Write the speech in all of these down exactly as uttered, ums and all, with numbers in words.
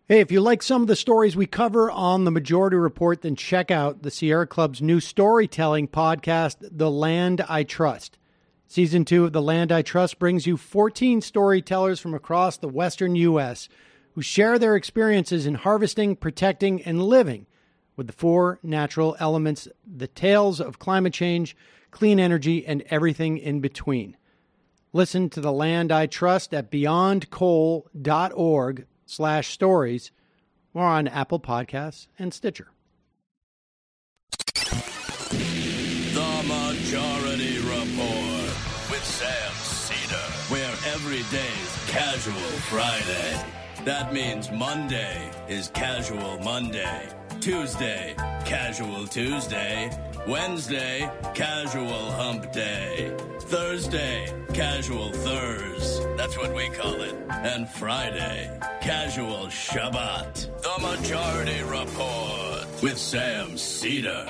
Hey, if you like some of the stories we cover on the Majority Report, then check out the Sierra Club's new storytelling podcast, The Land I Trust. Season two of The Land I Trust brings you fourteen storytellers from across the western U S who share their experiences in harvesting, protecting, and living with the four natural elements, the tales of climate change, clean energy, and everything in between. Listen to The Land I Trust at beyondcoal.org slash stories or on Apple Podcasts and Stitcher. The Majority Report with Sam Cedar, where every day's Casual Friday. That means Monday is Casual Monday, Tuesday, Casual Tuesday, Wednesday, Casual Hump Day, Thursday, Casual Thurs, that's what we call it, and Friday, Casual Shabbat. The Majority Report with Sam Cedar.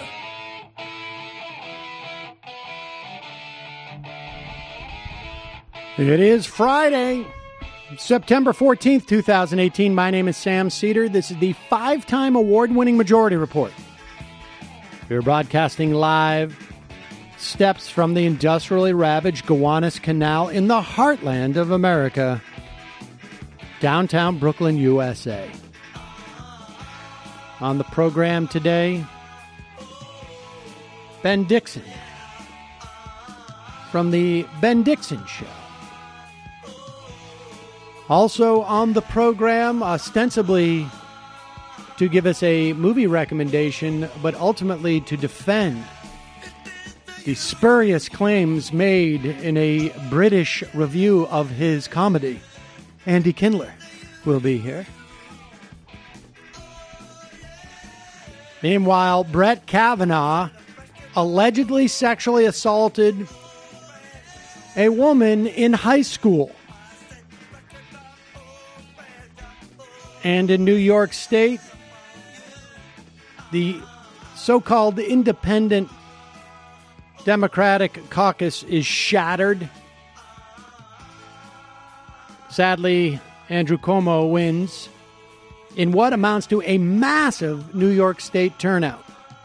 It is Friday, September fourteenth, twenty eighteen. My name is Sam Cedar. This is the five-time award-winning Majority Report. We're broadcasting live steps from the industrially ravaged Gowanus Canal in the heartland of America, downtown Brooklyn, U S A. On the program today, Ben Dixon from the Ben Dixon Show. Also on the program, ostensibly to give us a movie recommendation, but ultimately to defend the spurious claims made in a British review of his comedy. Andy Kindler will be here. Meanwhile, Brett Kavanaugh allegedly sexually assaulted a woman in high school. And in New York State, the so-called independent Democratic caucus is shattered. Sadly, Andrew Cuomo wins in what amounts to a massive New York State turnout.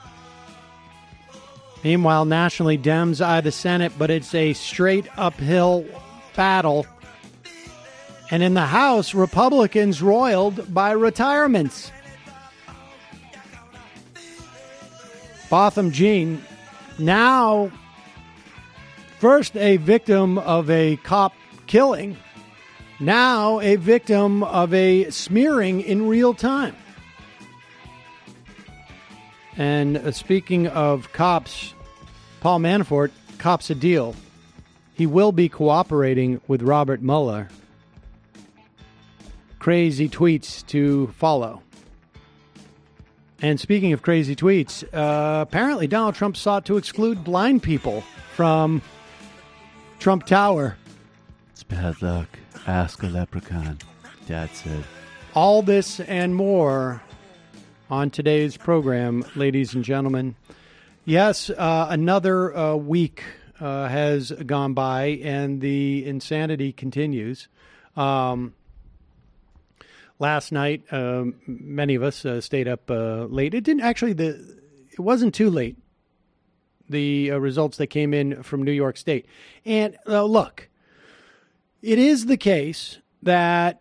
Meanwhile, nationally, Dems eye the Senate, but it's a straight uphill battle. And in the House, Republicans roiled by retirements. Botham Jean, now first a victim of a cop killing, now a victim of a smearing in real time. And uh, speaking of cops, Paul Manafort cops a deal. He will be cooperating with Robert Mueller. Crazy tweets to follow. And speaking of crazy tweets, uh, apparently Donald Trump sought to exclude blind people from Trump Tower. It's bad luck. Ask a leprechaun, Dad said. All this and more on today's program, ladies and gentlemen. Yes, uh, another uh, week uh, has gone by, and the insanity continues. Um Last night, um, many of us uh, stayed up uh, late. It didn't actually. The it wasn't too late. The uh, results that came in from New York State, and uh, look, it is the case that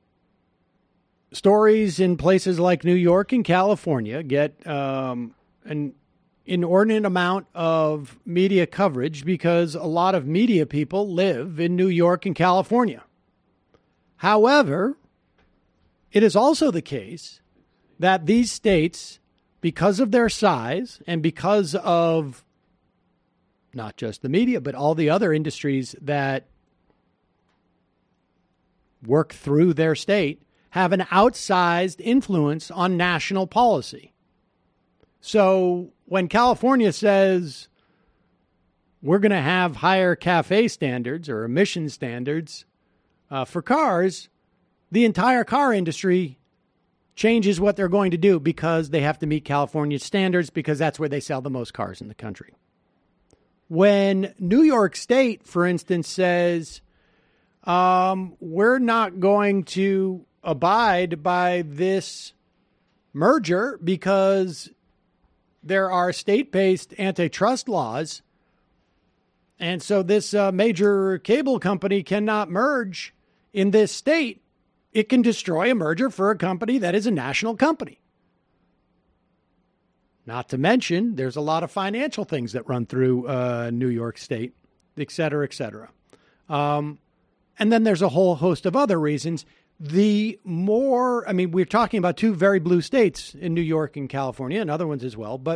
stories in places like New York and California get um, an inordinate amount of media coverage because a lot of media people live in New York and California. However, it is also the case that these states, because of their size and because of not just the media, but all the other industries that work through their state, have an outsized influence on national policy. So when California says we're going to have higher CAFE standards or emission standards uh, for cars, the entire car industry changes what they're going to do because they have to meet California standards because that's where they sell the most cars in the country. When New York State, for instance, says um, we're not going to abide by this merger because there are state-based antitrust laws. And so this uh, major cable company cannot merge in this state. It can destroy a merger for a company that is a national company. Not to mention, there's a lot of financial things that run through uh, New York State, et cetera, et cetera. Um, and then there's a whole host of other reasons. The more, I mean, we're talking about two very blue states in New York and California and other ones as well. But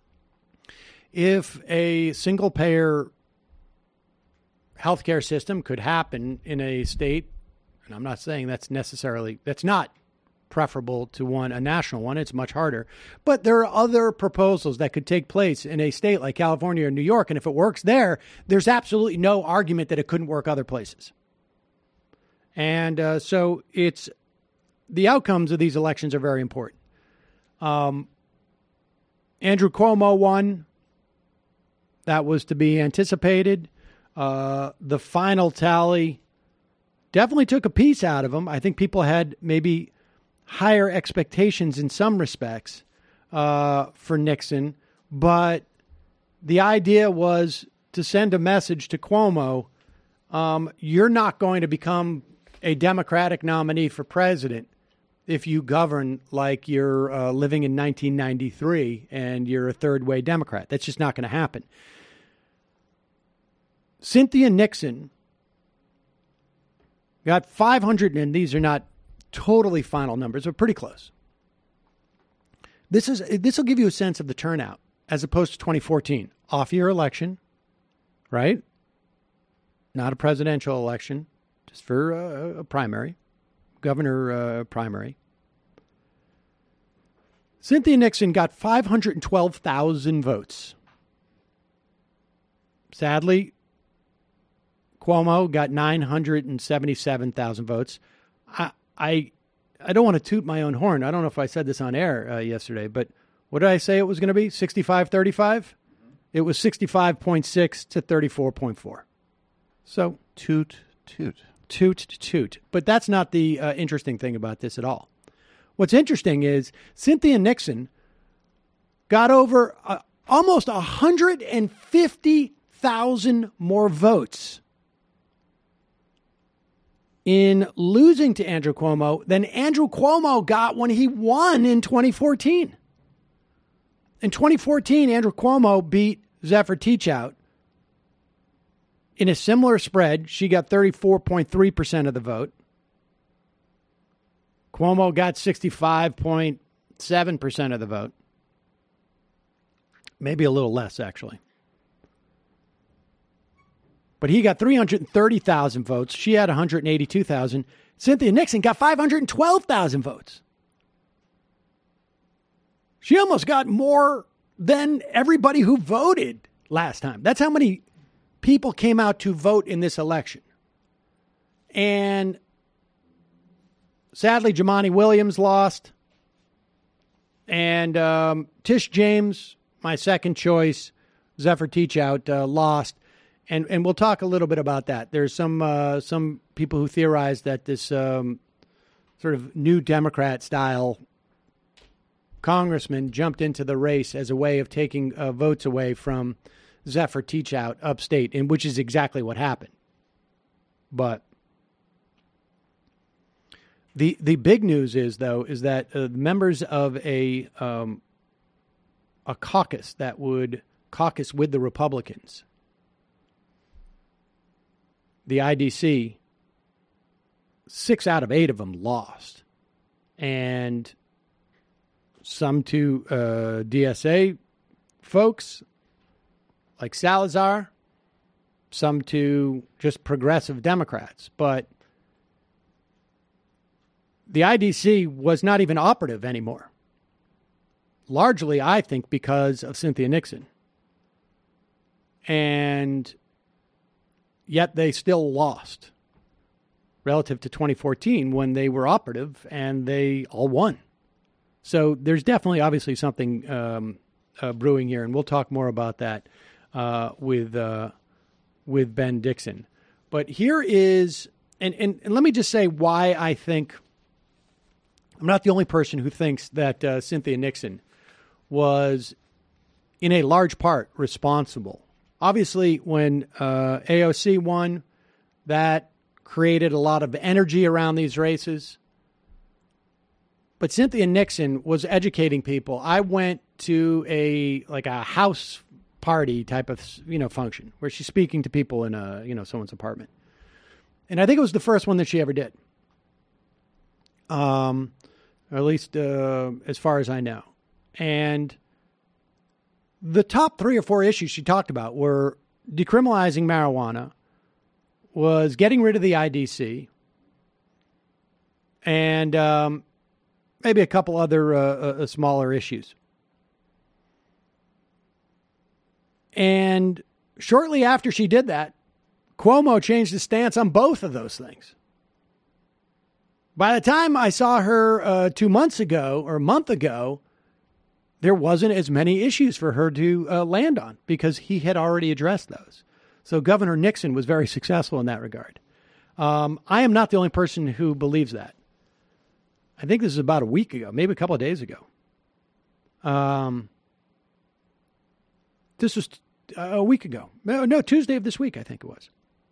if a single payer healthcare system could happen in a state, and I'm not saying that's necessarily, that's not preferable to one, a national one. It's much harder. But there are other proposals that could take place in a state like California or New York. And if it works there, there's absolutely no argument that it couldn't work other places. And uh, so it's the outcomes of these elections are very important. Um, Andrew Cuomo won. That was to be anticipated. Uh, the final tally definitely took a piece out of him. I think people had maybe higher expectations in some respects uh, for Nixon, but the idea was to send a message to Cuomo, um, you're not going to become a Democratic nominee for president if you govern like you're uh, living in nineteen ninety-three and you're a third-way Democrat. That's just not going to happen. Cynthia Nixon got five hundred, and these are not totally final numbers, but pretty close. This is this will give you a sense of the turnout as opposed to twenty fourteen. Off-year election, right? Not a presidential election, just for a, a primary, governor uh, primary. Cynthia Nixon got five hundred twelve thousand votes. Sadly, Cuomo got nine hundred seventy-seven thousand votes. I, I I don't want to toot my own horn. I don't know if I said this on air uh, yesterday, but what did I say it was going to be? sixty-five thirty-five? It was sixty-five point six to thirty-four point four. So Toot, toot. toot, toot. But that's not the uh, interesting thing about this at all. What's interesting is Cynthia Nixon got over uh, almost one hundred fifty thousand more votes in losing to Andrew Cuomo than Andrew Cuomo got when he won in twenty fourteen. In twenty fourteen, Andrew Cuomo beat Zephyr Teachout in a similar spread. She got thirty-four point three percent of the vote. Cuomo got sixty-five point seven percent of the vote. Maybe a little less, actually. But he got three hundred thirty thousand votes. She had one hundred eighty-two thousand. Cynthia Nixon got five hundred twelve thousand votes. She almost got more than everybody who voted last time. That's how many people came out to vote in this election. And sadly, Jumaane Williams lost. And um, Tish James, my second choice, Zephyr Teachout, uh, lost. And and we'll talk a little bit about that. There's some uh, some people who theorize that this um, sort of new Democrat style congressman jumped into the race as a way of taking uh, votes away from Zephyr Teachout upstate, and which is exactly what happened. But the the big news is, though, is that uh, members of a um, a caucus that would caucus with the Republicans, the I D C, six out of eight of them lost. And some to uh, D S A folks like Salazar, some to just progressive Democrats. But the I D C was not even operative anymore. Largely, I think, because of Cynthia Nixon. And yet they still lost relative to twenty fourteen when they were operative and they all won. So there's definitely, obviously, something um, uh, brewing here, and we'll talk more about that uh, with uh, with Ben Dixon. But here is, and, and, and let me just say why I think I'm not the only person who thinks that uh, Cynthia Nixon was, in a large part, responsible. Obviously, when uh, A O C won, that created a lot of energy around these races. But Cynthia Nixon was educating people. I went to a like a house party type of, you know, function where she's speaking to people in a, you know, someone's apartment. And I think it was the first one that she ever did. Um, or at least uh, as far as I know. And the top three or four issues she talked about were decriminalizing marijuana, was getting rid of the I D C, and um, maybe a couple other uh, uh, smaller issues. And shortly after she did that, Cuomo changed his stance on both of those things. By the time I saw her uh, two months ago or a month ago, there wasn't as many issues for her to uh, land on because he had already addressed those. So Governor Nixon was very successful in that regard. Um, I am not the only person who believes that. I think this is about a week ago, maybe a couple of days ago. Um, this was a week ago. No, no, Tuesday of this week, I think it was.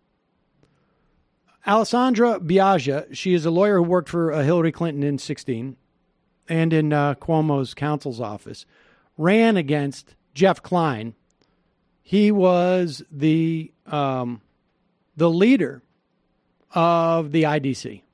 Alessandra Biaggia, she is a lawyer who worked for uh, Hillary Clinton in sixteen and in uh, Cuomo's counsel's office, ran against Jeff Klein. He was the um, the leader of the I D C.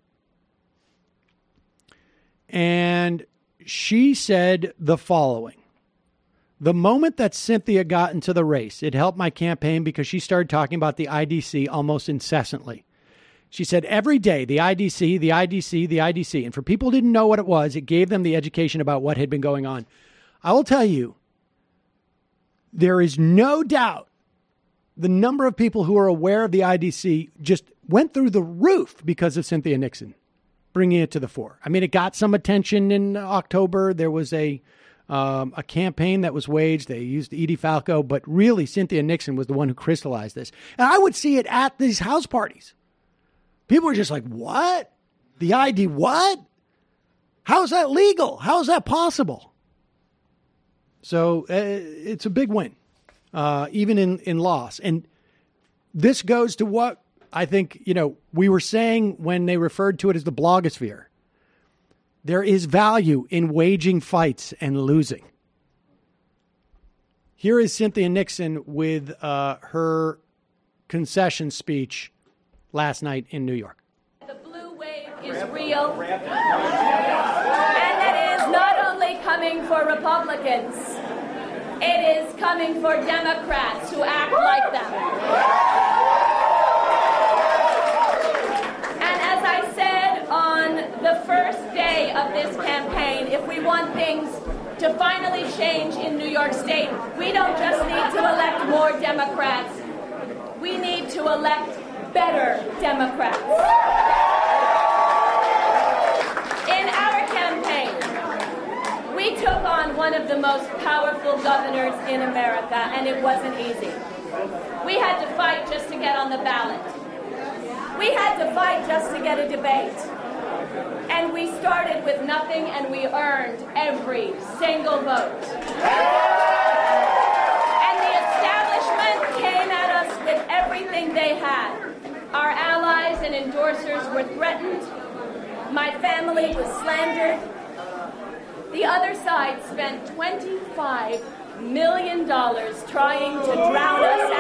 And she said the following. The moment that Cynthia got into the race, it helped my campaign because she started talking about the I D C almost incessantly. She said every day, the I D C, the I D C, the I D C. And for people who didn't know what it was, it gave them the education about what had been going on. I will tell you, there is no doubt the number of people who are aware of the I D C just went through the roof because of Cynthia Nixon bringing it to the fore. I mean, it got some attention in October. There was a um, a campaign that was waged. They used Edie Falco, but really Cynthia Nixon was the one who crystallized this. And I would see it at these house parties. People were just like, what? The I D, what? How is that legal? How is that possible? So uh, it's a big win, uh, even in, in loss. And this goes to what I think, you know, we were saying when they referred to it as the blogosphere. There is value in waging fights and losing. Here is Cynthia Nixon with uh, her concession speech last night in New York. The blue wave is real, and it is not only coming for Republicans, it is coming for Democrats who act like them. And as I said on the first day of this campaign, if we want things to finally change in New York State, we don't just need to elect more Democrats, we need to elect better Democrats. In our campaign, we took on one of the most powerful governors in America, and it wasn't easy. We had to fight just to get on the ballot. We had to fight just to get a debate. And we started with nothing, and we earned every single vote. And the establishment came at us with everything they had. Our allies and endorsers were threatened. My family was slandered. The other side spent twenty-five million dollars trying to drown us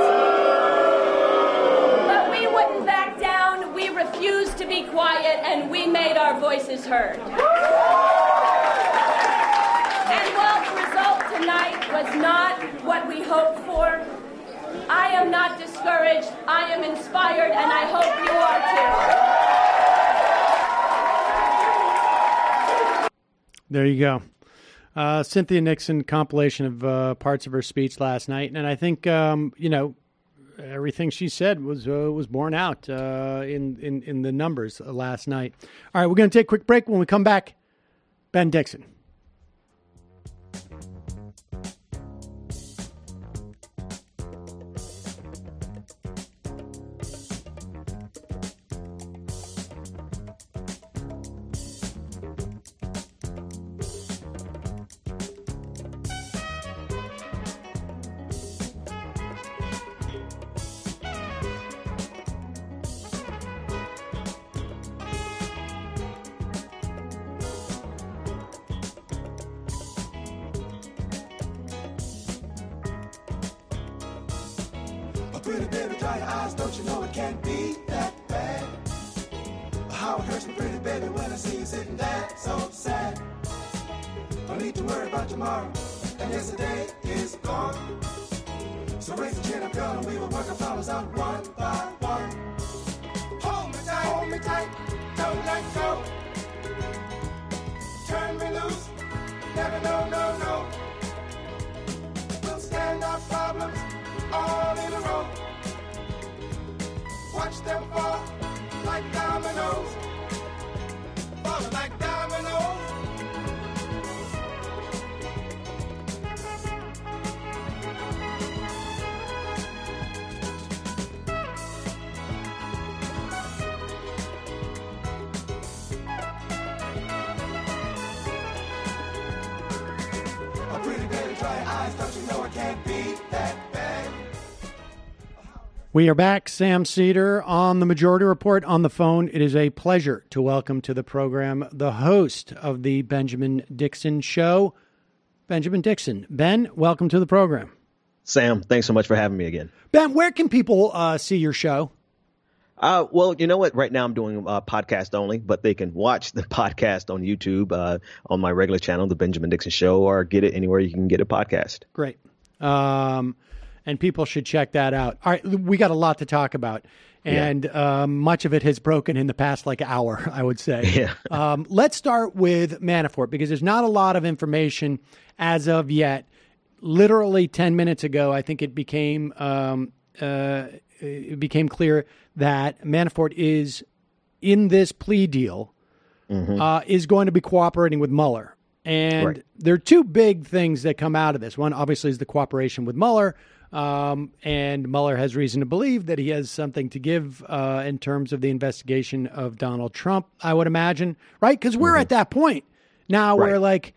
out. But we wouldn't back down. We refused to be quiet, and we made our voices heard. And while the result tonight was not what we hoped for, I am not discouraged, I am inspired, and I hope you are too. There you go. Uh, Cynthia Nixon compilation of uh, parts of her speech last night. And I think, um, you know, everything she said was uh, was borne out uh, in, in, in the numbers last night. All right, we're going to take a quick break. When we come back, Ben Dixon. pretty baby, dry your eyes, don't you know it can't be that bad? How it hurts me, pretty baby, when I see you sitting there so sad. Don't need to worry about tomorrow, and yesterday is gone. So raise the chin up, girl, and we will work our problems out one by one. Hold me tight, hold me tight, don't let go. Turn me loose, never no, no, no. We'll stand our problems all in a row. Watch them fall like dominoes, falling like dominoes. We are back. Sam Seder on the Majority Report on the phone. It is a pleasure to welcome to the program the host of the Benjamin Dixon Show, Benjamin Dixon. Ben, welcome to the program. Sam, thanks so much for having me again. Ben, where can people uh, see your show? Uh, well, you know what? Right now I'm doing uh, podcast only, but they can watch the podcast on YouTube uh, on my regular channel, The Benjamin Dixon Show, or get it anywhere you can get a podcast. Great. Um, and people should check that out. All right, we got a lot to talk about, and yeah. um, much of it has broken in the past like hour, I would say. Yeah. um, let's start with Manafort, because there's not a lot of information as of yet. Literally ten minutes ago, I think it became um, uh, it became clear that Manafort is in this plea deal, mm-hmm. uh, is going to be cooperating with Mueller. And right. there are two big things that come out of this. One, obviously, is the cooperation with Mueller. Um, and Mueller has reason to believe that he has something to give uh, in terms of the investigation of Donald Trump, I would imagine. Right? Because we're mm-hmm. at that point now right. where, like,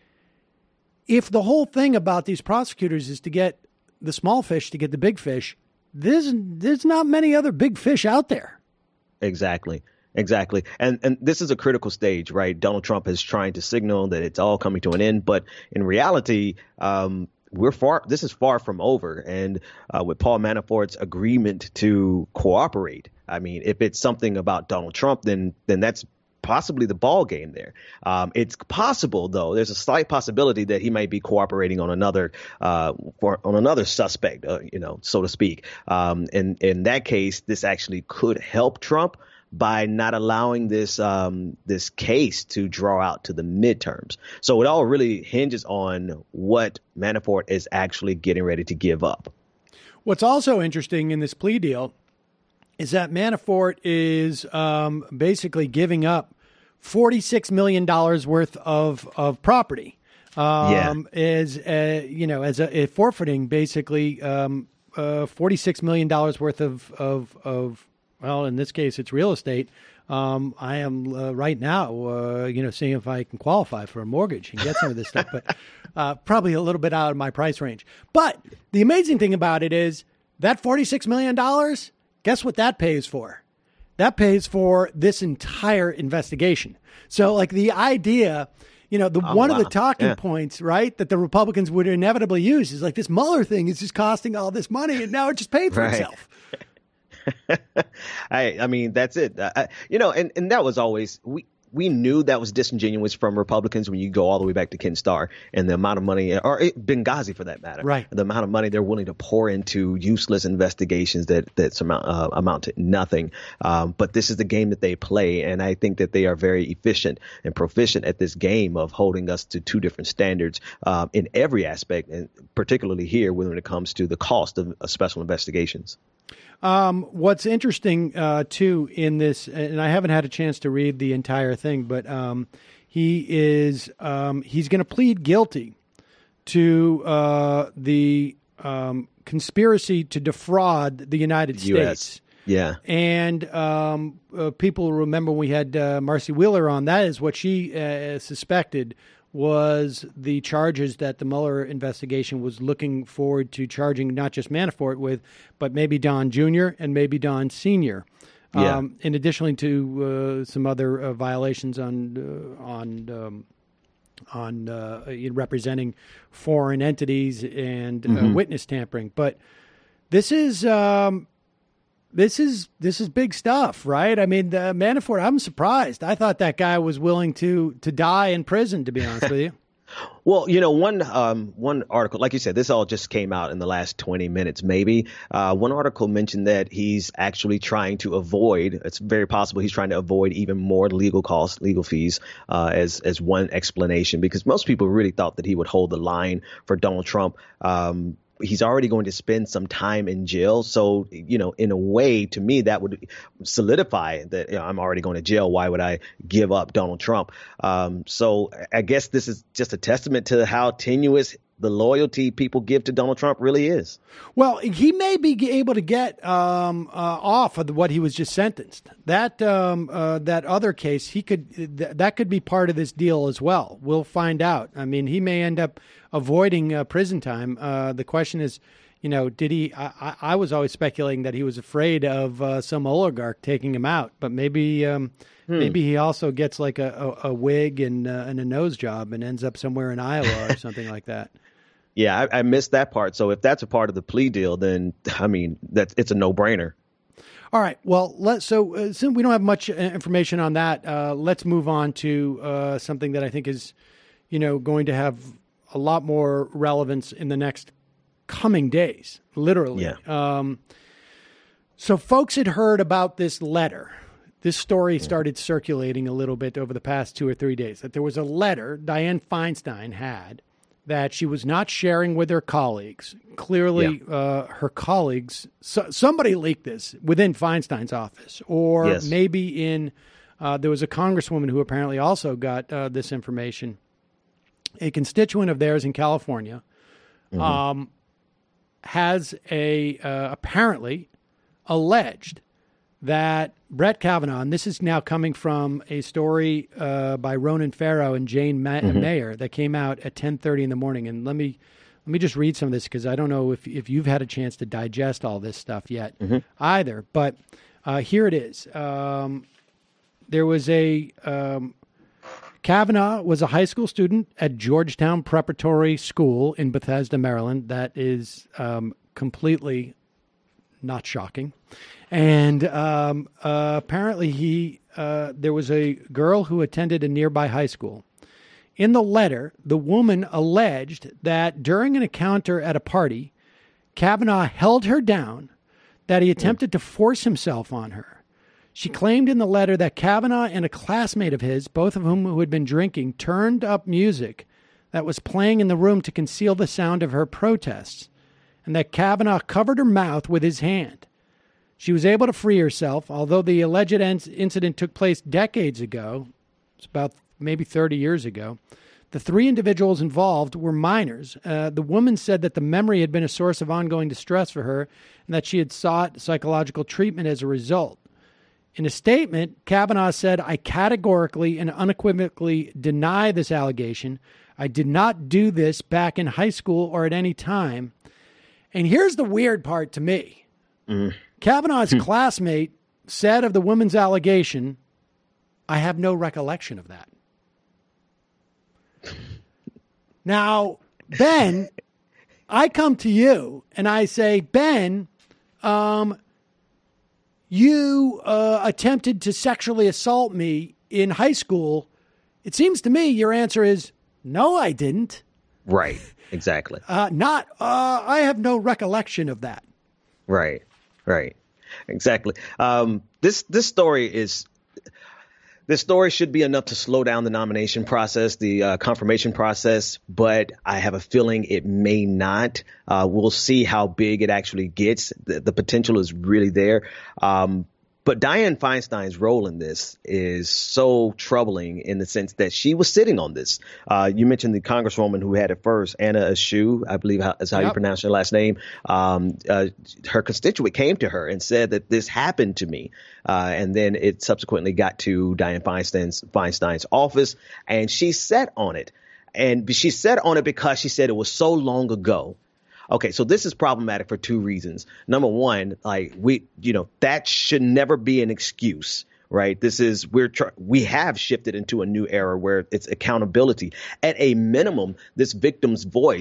if the whole thing about these prosecutors is to get the small fish to get the big fish, there's, there's not many other big fish out there. Exactly. Exactly. And and this is a critical stage, right? Donald Trump is trying to signal that it's all coming to an end. But in reality, um, we're far. This is far from over. And uh, with Paul Manafort's agreement to cooperate, I mean, if it's something about Donald Trump, then then that's possibly the ball game there. Um, it's possible, though. There's a slight possibility that he might be cooperating on another uh, for, on another suspect, uh, you know, so to speak. Um, and in that case, this actually could help Trump by not allowing this um, this case to draw out to the midterms. So it all really hinges on what Manafort is actually getting ready to give up. What's also interesting in this plea deal is that Manafort is um, basically giving up forty-six million dollars worth of, of property. Um, yeah. As, uh, you know, as a, a forfeiting basically um, uh, forty-six million dollars worth of, of, of well, in this case, it's real estate. Um, I am uh, right now, uh, you know, seeing if I can qualify for a mortgage and get some of this stuff, but uh, probably a little bit out of my price range. But the amazing thing about it is that forty-six million dollars, guess what that pays for? That pays for this entire investigation. So, like, the idea, you know, the oh, one wow. of the talking yeah. points, right, that the Republicans would inevitably use is like, this Mueller thing is just costing all this money, and now it just paid for right. itself. I I mean, that's it. I, you know, and, and that was always we we knew that was disingenuous from Republicans when you go all the way back to Ken Starr and the amount of money, or Benghazi for that matter, right? The amount of money they're willing to pour into useless investigations that that amount uh, amount to nothing. Um, but this is the game that they play, and I think that they are very efficient and proficient at this game of holding us to two different standards uh, in every aspect, and particularly here when it comes to the cost of, of special investigations. Um, what's interesting, uh, too, in this, and I haven't had a chance to read the entire thing, but um, he is um, he's going to plead guilty to uh, the um, conspiracy to defraud the United U S States. Yeah. And um, uh, people remember we had uh, Marcy Wheeler on. That is what she uh, suspected was the charges that the Mueller investigation was looking forward to charging not just Manafort with, but maybe Don Junior and maybe Don Senior Yeah. Um, in addition to uh, some other uh, violations on uh, on um, on uh, representing foreign entities and uh, mm-hmm. witness tampering. But this is um, this is this is big stuff, right? I mean, the Manafort, I'm surprised. I thought that guy was willing to to die in prison, to be honest with you. Well, you know, one um, one article, like you said, this all just came out in the last twenty minutes, maybe. Uh, one article mentioned that he's actually trying to avoid, it's very possible he's trying to avoid even more legal costs, legal fees, uh, as as one explanation, because most people really thought that he would hold the line for Donald Trump. Um, he's already going to spend some time in jail. So, you know, in a way, to me, that would solidify that, you know, I'm already going to jail. Why would I give up Donald Trump? Um, so I guess this is just a testament to how tenuous the loyalty people give to Donald Trump really is. Well, he may be able to get um, uh, off of what he was just sentenced. That um, uh, that other case, he could th- that could be part of this deal as well. We'll find out. I mean, he may end up avoiding uh, prison time. Uh, the question is, you know, did he? I, I was always speculating that he was afraid of uh, some oligarch taking him out, but maybe um, hmm. maybe he also gets like a, a, a wig and uh, and a nose job and ends up somewhere in Iowa or something like that. Yeah, I, I missed that part. So if that's a part of the plea deal, then, I mean, that's it's a no-brainer. All right. Well, let so uh, since we don't have much information on that, uh, let's move on to uh, something that I think is, you know, going to have a lot more relevance in the next coming days, literally. Yeah. Um, so folks had heard about this letter. This story started circulating a little bit over the past two or three days, that there was a letter Dianne Feinstein had that she was not sharing with her colleagues. Clearly, yeah. uh, her colleagues, so, somebody leaked this within Feinstein's office, or yes. maybe in, uh, there was a congresswoman who apparently also got uh, this information. A constituent of theirs in California mm-hmm. um, has a uh, apparently alleged that Brett Kavanaugh, and this is now coming from a story uh, by Ronan Farrow and Jane Ma- mm-hmm. Mayer that came out at ten thirty in the morning. And let me let me just read some of this, because I don't know if, if you've had a chance to digest all this stuff yet mm-hmm. either. But uh, here it is. Um, there was a um, Kavanaugh was a high school student at Georgetown Preparatory School in Bethesda, Maryland. That is um, completely not shocking. And um, uh, apparently he uh, there was a girl who attended a nearby high school. In the letter, the woman alleged that during an encounter at a party, Kavanaugh held her down, that he attempted to force himself on her. She claimed in the letter that Kavanaugh and a classmate of his, both of whom who had been drinking, turned up music that was playing in the room to conceal the sound of her protests, and that Kavanaugh covered her mouth with his hand. She was able to free herself, although the alleged incident took place decades ago. It's about maybe thirty years ago. The three individuals involved were minors. Uh, the woman said that the memory had been a source of ongoing distress for her and that she had sought psychological treatment as a result. In a statement, Kavanaugh said, "I categorically and unequivocally deny this allegation. I did not do this back in high school or at any time." And here's the weird part to me. Mm. Kavanaugh's classmate said of the woman's allegation, "I have no recollection of that." Now, Ben, I come to you and I say, Ben, um, you uh, attempted to sexually assault me in high school. It seems to me your answer is, no, I didn't. Right, exactly. Uh, not, uh, I have no recollection of that. Right, right, exactly. Um, this this story is this story should be enough to slow down the nomination process, the uh, confirmation process, but I have a feeling it may not. Uh, we'll see how big it actually gets. The, the potential is really there. Um, But Dianne Feinstein's role in this is so troubling in the sense that she was sitting on this. Uh, you mentioned the congresswoman who had it first, Anna Eshoo, I believe how, is how yep. you pronounce her last name. Um, uh, her constituent came to her and said that this happened to me. Uh, and then it subsequently got to Dianne Feinstein's, Feinstein's office, and she sat on it. And she sat on it because she said it was so long ago. Okay, so this is problematic for two reasons. Number one, like we, you know, that should never be an excuse, right? This is we're tr- we have shifted into a new era where it's accountability. At a minimum, this victim's voice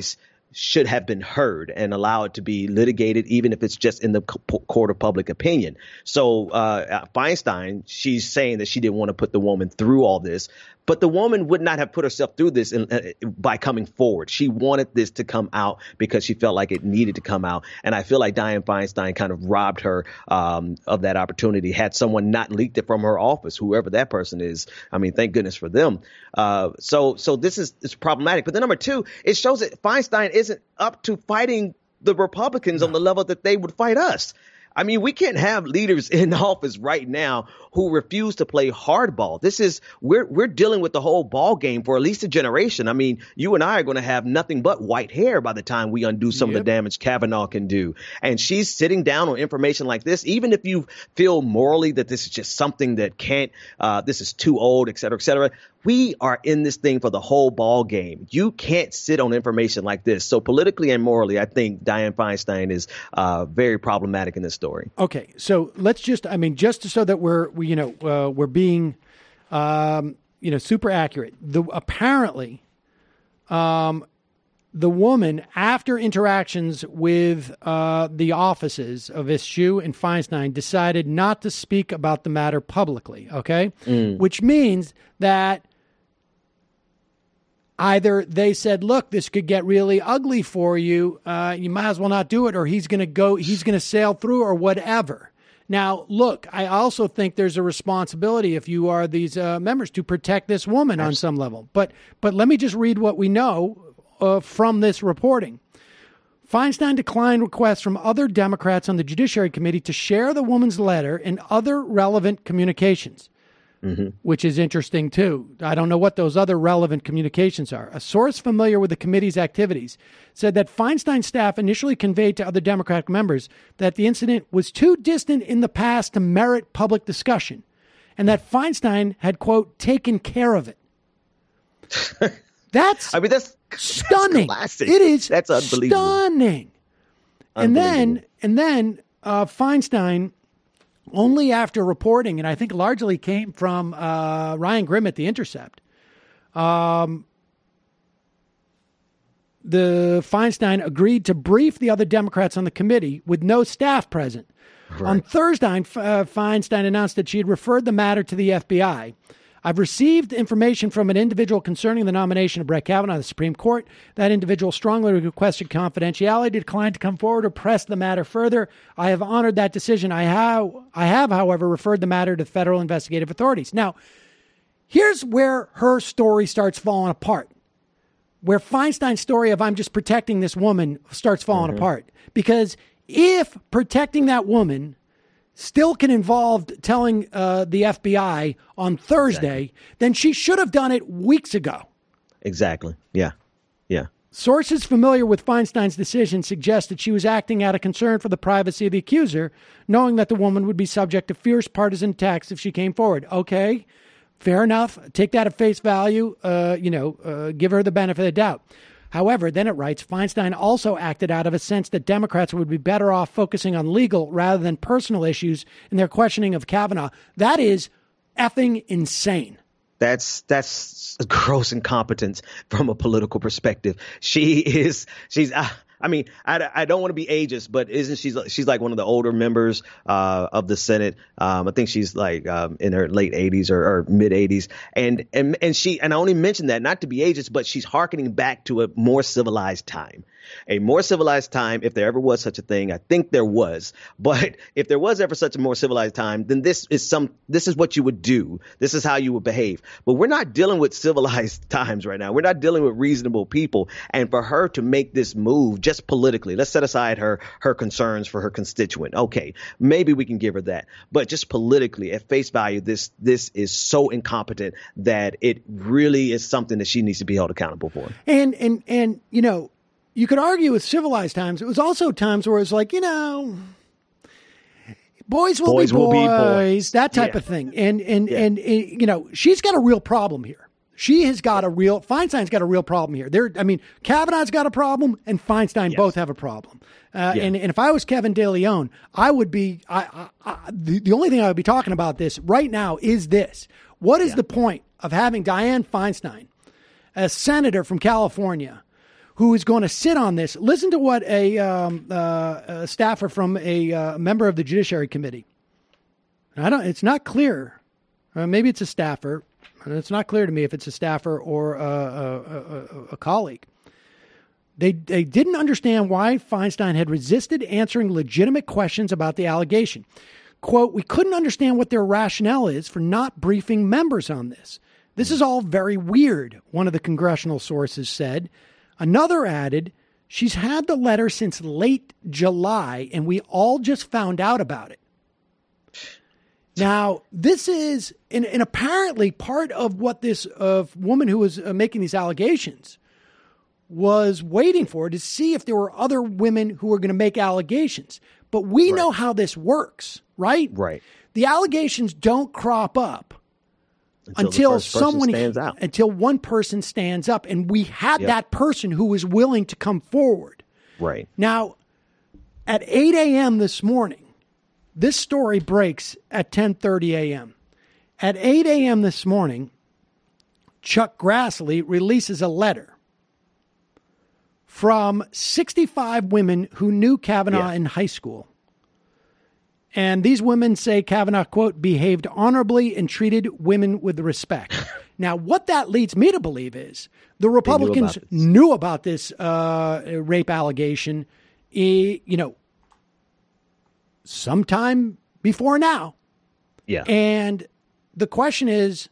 should have been heard and allow it to be litigated, even if it's just in the court of public opinion. So uh, Feinstein, she's saying that she didn't want to put the woman through all this, but the woman would not have put herself through this in, uh, by coming forward. She wanted this to come out because she felt like it needed to come out. And I feel like Dianne Feinstein kind of robbed her um, of that opportunity. Had someone not leaked it from her office, whoever that person is, I mean, thank goodness for them. Uh, so so this is it's problematic. But then number two, it shows that Feinstein isn't up to fighting the Republicans no. on the level that they would fight us. I mean, we can't have leaders in office right now who refuse to play hardball. This is we're we're dealing with the whole ball game for at least a generation. I mean, you and I are going to have nothing but white hair by the time we undo some yep. of the damage Kavanaugh can do. And she's sitting down on information like this, even if you feel morally that this is just something that can't, uh, this is too old, et cetera, et cetera. We are in this thing for the whole ball game. You can't sit on information like this. So politically and morally, I think Dianne Feinstein is uh, very problematic in this story. Okay, so let's just, I mean, just so that we're, we, you know, uh, we're being, um, you know, super accurate. The apparently, um, the woman, after interactions with uh, the offices of Eshoo and Feinstein, decided not to speak about the matter publicly. Okay, mm. which means that either they said, look, this could get really ugly for you. Uh, you might as well not do it, or he's going to go, he's going to sail through or whatever. Now, look, I also think there's a responsibility if you are these uh, members to protect this woman on some level. But but let me just read what we know uh, from this reporting. Feinstein declined requests from other Democrats on the Judiciary Committee to share the woman's letter and other relevant communications. Mm-hmm. Which is interesting, too. I don't know what those other relevant communications are. A source familiar with the committee's activities said that Feinstein's staff initially conveyed to other Democratic members that the incident was too distant in the past to merit public discussion, and that Feinstein had, quote, taken care of it. That's I mean, that's stunning. That's classic. It is that's unbelievable. Stunning. And then, and then uh, Feinstein, only after reporting, and I think largely came from uh, Ryan Grimm at The Intercept, um, the Feinstein agreed to brief the other Democrats on the committee with no staff present. Right. On Thursday, uh, Feinstein announced that she had referred the matter to the F B I. I've received information from an individual concerning the nomination of Brett Kavanaugh to the Supreme Court. That individual strongly requested confidentiality, declined to come forward or press the matter further. I have honored that decision. I have, I have, however, referred the matter to federal investigative authorities. Now, here's where her story starts falling apart, where Feinstein's story of I'm just protecting this woman starts falling mm-hmm. apart. Because if protecting that woman still can involve telling uh, the F B I on Thursday, exactly. then she should have done it weeks ago. Exactly. Yeah. Yeah. Sources familiar with Feinstein's decision suggest that she was acting out of concern for the privacy of the accuser, knowing that the woman would be subject to fierce partisan attacks if she came forward. Okay, fair enough. Take that at face value. Uh, you know, uh, give her the benefit of the doubt. However, then it writes, Feinstein also acted out of a sense that Democrats would be better off focusing on legal rather than personal issues in their questioning of Kavanaugh. That is effing insane. That's that's gross incompetence from a political perspective. She is she's. Uh, I mean, I, I don't want to be ageist, but isn't she's she's like one of the older members uh, of the Senate? Um, I think she's like um, in her late eighties or, or mid eighties, and and and she and I only mentioned that not to be ageist, but she's hearkening back to a more civilized time. A more civilized time, if there ever was such a thing. I think there was. But if there was ever such a more civilized time, then this is some this is what you would do. This is how you would behave. But we're not dealing with civilized times right now. We're not dealing with reasonable people. And for her to make this move just politically, let's set aside her her concerns for her constituent. OK, maybe we can give her that. But just politically, at face value, this this is so incompetent that it really is something that she needs to be held accountable for. And and and, you know, you could argue with civilized times. It was also times where it's like, you know, boys will boys be boys, will be boys. That type yeah. of thing. And, and, yeah. and, and, you know, she's got a real problem here. She has got a real, Feinstein's got a real problem here. There, I mean, Kavanaugh's got a problem and Feinstein yes. both have a problem. Uh, yeah. and, and if I was Kevin De Leon, I would be, I, I, I, the, the only thing I would be talking about this right now is this. What is yeah. the point of having Dianne Feinstein, a senator from California, who is going to sit on this. Listen to what a, um, uh, a staffer from a uh, member of the Judiciary Committee. I don't. It's not clear. Uh, maybe it's a staffer. And it's not clear to me if it's a staffer or a, a, a, a colleague. They they didn't understand why Feinstein had resisted answering legitimate questions about the allegation. Quote, we couldn't understand what their rationale is for not briefing members on this. This is all very weird, one of the congressional sources said. Another added, she's had the letter since late July, and we all just found out about it. Now, this is, and, and apparently part of what this uh, woman who was uh, making these allegations was waiting for to see if there were other women who were going to make allegations. But we right. know how this works, right? Right. The allegations don't crop up until, until someone stands out. Until one person stands up, and we had yep. that person who was willing to come forward. Right. Now, at eight a.m. this morning, this story breaks at ten thirty a.m. At eight a.m. this morning, Chuck Grassley releases a letter from sixty-five women who knew Kavanaugh yeah. in high school. And these women say Kavanaugh, quote, behaved honorably and treated women with respect. Now, what that leads me to believe is the Republicans knew about this, knew about this uh, rape allegation, you know, sometime before now. Yeah. And the question is,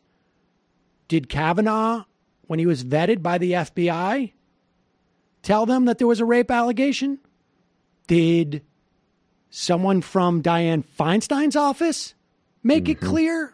did Kavanaugh, when he was vetted by the F B I, tell them that there was a rape allegation? Did someone from Dianne Feinstein's office make mm-hmm. it clear?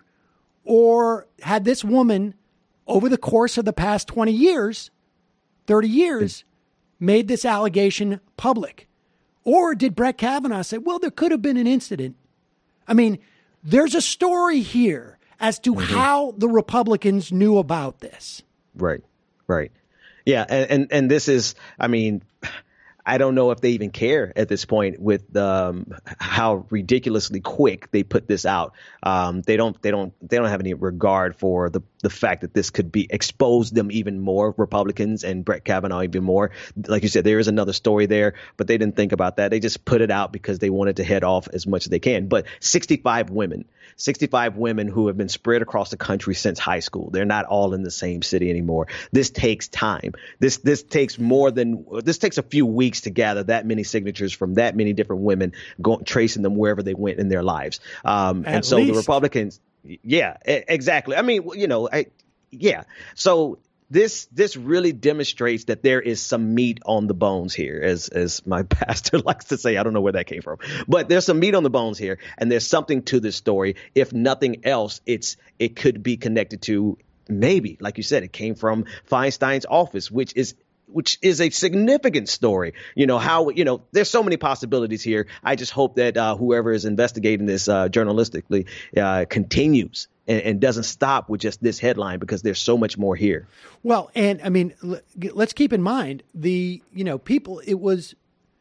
Or had this woman, over the course of the past twenty years, thirty years, made this allegation public? Or did Brett Kavanaugh say, well, there could have been an incident? I mean, there's a story here as to mm-hmm. how the Republicans knew about this. Right, right. Yeah, and, and, and this is, I mean, I don't know if they even care at this point with um, how ridiculously quick they put this out. Um, they don't, they don't, they don't have any regard for the the fact that this could be expose them even more, Republicans and Brett Kavanaugh even more. Like you said, there is another story there, but they didn't think about that. They just put it out because they wanted to head off as much as they can. But sixty-five women, sixty-five women who have been spread across the country since high school. They're not all in the same city anymore. This takes time. This this takes more than this takes a few weeks to gather that many signatures from that many different women, going tracing them wherever they went in their lives. Um, and so least. the Republicans. Yeah, exactly. I mean, you know, I, yeah. So this this really demonstrates that there is some meat on the bones here, as as my pastor likes to say. I don't know where that came from, but there's some meat on the bones here, and there's something to this story. If nothing else, it's it could be connected to maybe, like you said, it came from Feinstein's office, which is which is a significant story. You know, how, you know, there's so many possibilities here. I just hope that uh, whoever is investigating this uh, journalistically uh, continues and, and doesn't stop with just this headline, because there's so much more here. Well, and I mean, l- let's keep in mind the, you know, people, it was,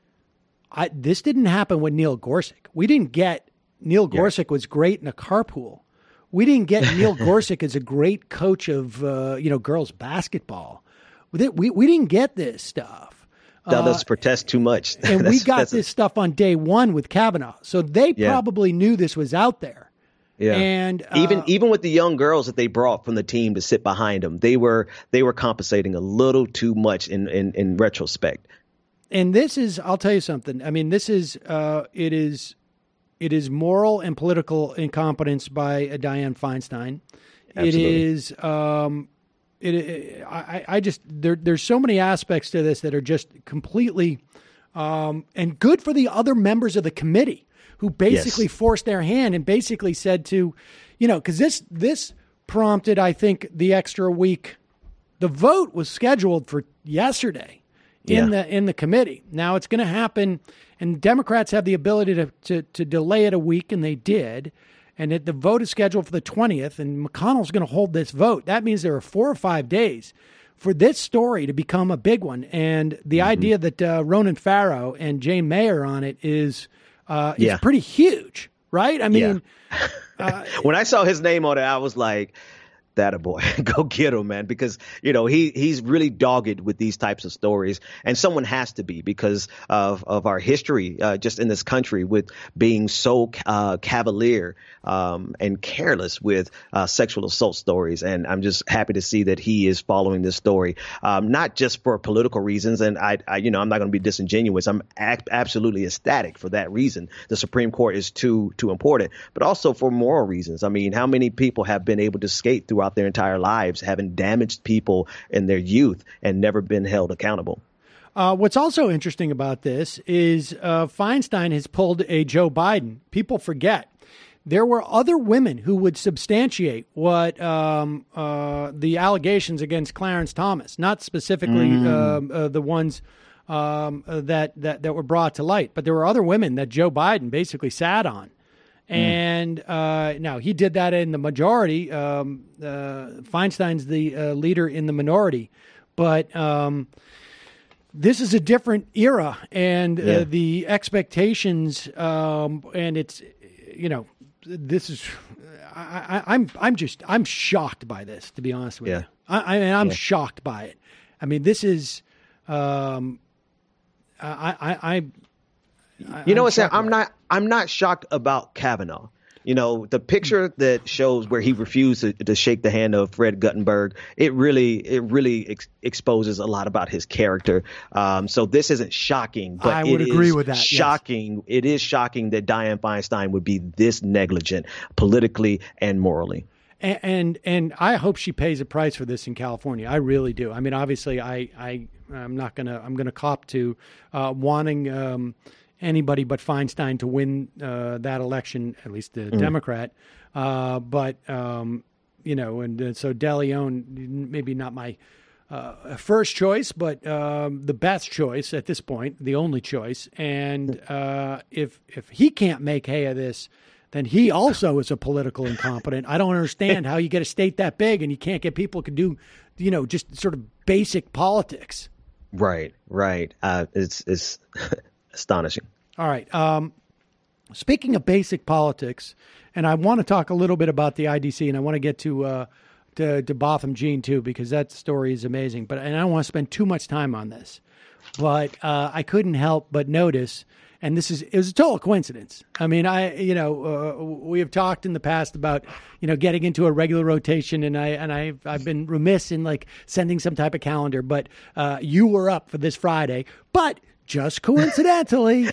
I, this didn't happen with Neil Gorsuch. We didn't get, Neil Gorsuch yeah. was great in a carpool. We didn't get Neil Gorsuch as a great coach of, uh, you know, girls basketball. We we didn't get this stuff. That does uh, protest too much. And we got this a... stuff on day one with Kavanaugh. So they yeah. probably knew this was out there. Yeah. And uh, even even with the young girls that they brought from the team to sit behind them, they were they were compensating a little too much in, in, in retrospect. And this is, I'll tell you something. I mean, this is uh, it is it is moral and political incompetence by uh, Dianne Feinstein. Absolutely. It is um It, it, I, I just there. There's so many aspects to this that are just completely, um, and good for the other members of the committee who basically yes. forced their hand and basically said to, you know, because this this prompted, I think, the extra week. The vote was scheduled for yesterday in yeah. the in the committee. Now it's going to happen, and Democrats have the ability to, to to delay it a week, and they did. And it, the vote is scheduled for the twentieth, and McConnell's going to hold this vote. That means there are four or five days for this story to become a big one. And the mm-hmm. idea that uh, Ronan Farrow and Jane Mayer on it is uh, yeah. is pretty huge, right? I mean, yeah. uh, when I saw his name on it, I was like, That a boy, go get him, man, because, you know, he he's really dogged with these types of stories. And someone has to be because of, of our history uh, just in this country with being so uh, cavalier um, and careless with uh, sexual assault stories. And I'm just happy to see that he is following this story, um, not just for political reasons. And I, I you know, I'm not going to be disingenuous. I'm ac- absolutely ecstatic for that reason. The Supreme Court is too too important, but also for moral reasons. I mean, how many people have been able to skate throughout their entire lives, having damaged people in their youth and never been held accountable? Uh, what's also interesting about this is uh, Feinstein has pulled a Joe Biden. People forget there were other women who would substantiate what um, uh, the allegations against Clarence Thomas, not specifically mm. uh, uh, the ones um, uh, that, that that were brought to light, but there were other women that Joe Biden basically sat on. And uh, now he did that in the majority. Um, uh, Feinstein's the uh, leader in the minority, but um, this is a different era, and yeah. uh, the expectations, um, and it's, you know, this is. I, I, I'm I'm just I'm shocked by this, to be honest with yeah. you. I, I mean, I'm yeah. shocked by it. I mean, this is. Um, I I. I You know what, Sam? I'm not. I'm not shocked about Kavanaugh. You know, the picture that shows where he refused to, to shake the hand of Fred Guttenberg, it really, it really ex- exposes a lot about his character. Um, so this isn't shocking, but I would it agree is with that. Shocking. Yes. It is shocking that Dianne Feinstein would be this negligent politically and morally. And, and and I hope she pays a price for this in California. I really do. I mean, obviously, I I I'm not gonna I'm gonna cop to uh, wanting. Um, anybody but Feinstein to win uh, that election, at least the mm. Democrat. Uh, but, um, you know, and uh, so De Leon, maybe not my uh, first choice, but um, the best choice at this point, the only choice. And uh, if if he can't make hay of this, then he also is a political incompetent. I don't understand how you get a state that big and you can't get people who can do, you know, just sort of basic politics. Right, right. Uh, it's it's astonishing. All right. Um, speaking of basic politics, and I want to talk a little bit about the I D C, and I want to get to uh, to, to Botham Jean too, because that story is amazing. But and I don't want to spend too much time on this, but uh, I couldn't help but notice, and this is it was a total coincidence. I mean, I you know uh, we have talked in the past about you know getting into a regular rotation, and I and I've I've been remiss in like sending some type of calendar, but uh, you were up for this Friday, but. Just coincidentally,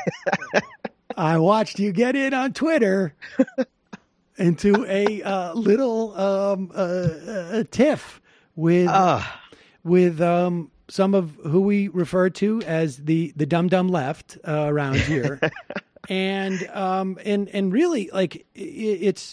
I watched you get in on Twitter into a uh, little um, uh, a tiff with uh. with um, some of who we refer to as the the dumb dumb left uh, around here, and um, and and really like it, it's.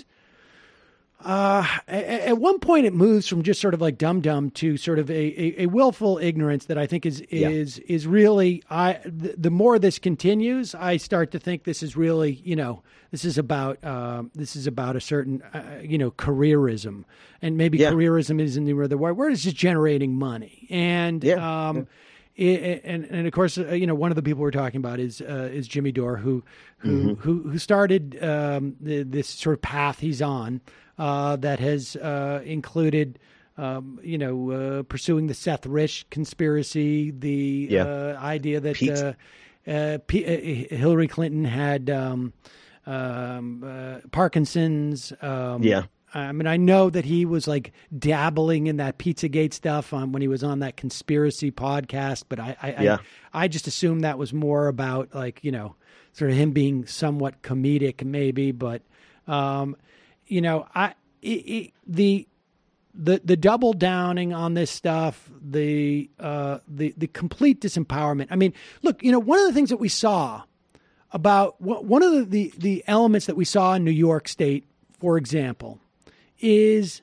Uh, at one point it moves from just sort of like dumb dumb to sort of a, a, a willful ignorance that I think is, is, yeah. is really, I, the, the more this continues, I start to think this is really, you know, this is about, uh, this is about a certain, uh, you know, careerism, and maybe yeah. careerism isn't the right word. Word is just generating money. And, yeah. um, yeah. It, and and of course, uh, you know, one of the people we're talking about is uh, is Jimmy Dore, who who mm-hmm. who, who started um, the, this sort of path he's on uh, that has uh, included, um, you know, uh, pursuing the Seth Rich conspiracy, the yeah. uh, idea that uh, uh, P- uh, Hillary Clinton had um, um, uh, Parkinson's. Um, yeah. I mean, I know that he was like dabbling in that Pizzagate stuff on when he was on that conspiracy podcast, but I, I, yeah. I, I just assumed that was more about like, you know, sort of him being somewhat comedic maybe, but, um, you know, I, it, it, the, the, the double downing on this stuff, the, uh, the, the complete disempowerment. I mean, look, you know, one of the things that we saw about one of the, the, the elements that we saw in New York State, for example, is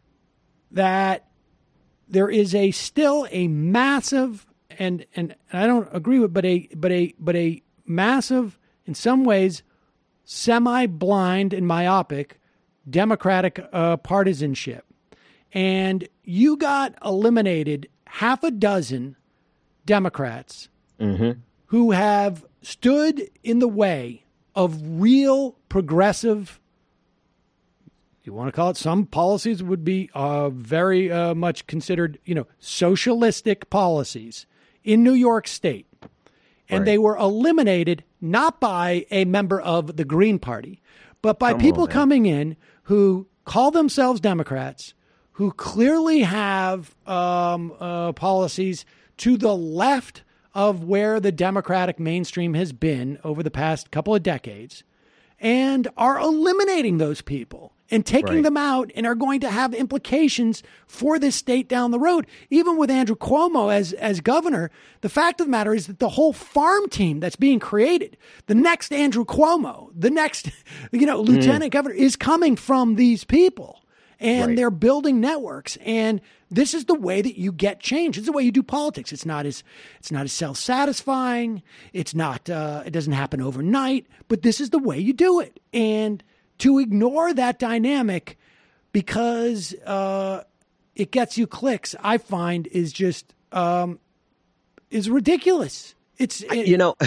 that there is a still a massive and and I don't agree with but a but a but a massive in some ways semi-blind and myopic Democratic uh, partisanship, and you got eliminated half a dozen Democrats mm-hmm. who have stood in the way of real progressive you want to call it, some policies would be uh, very uh, much considered, you know, socialistic policies in New York State. And Right. they were eliminated not by a member of the Green Party, but by Come people on, man. coming in who call themselves Democrats, who clearly have um, uh, policies to the left of where the Democratic mainstream has been over the past couple of decades, and are eliminating those people and taking Right. them out, and are going to have implications for this state down the road. Even with Andrew Cuomo as as governor, the fact of the matter is that the whole farm team that's being created, the next Andrew Cuomo, the next, you know, lieutenant governor, is coming from these people. And Right. they're building networks, and this is the way that you get change. It's the way you do politics. It's not as it's not as self-satisfying. It's not. Uh, it doesn't happen overnight. But this is the way you do it. And to ignore that dynamic because uh, it gets you clicks, I find is just um, is ridiculous. It's it, You know,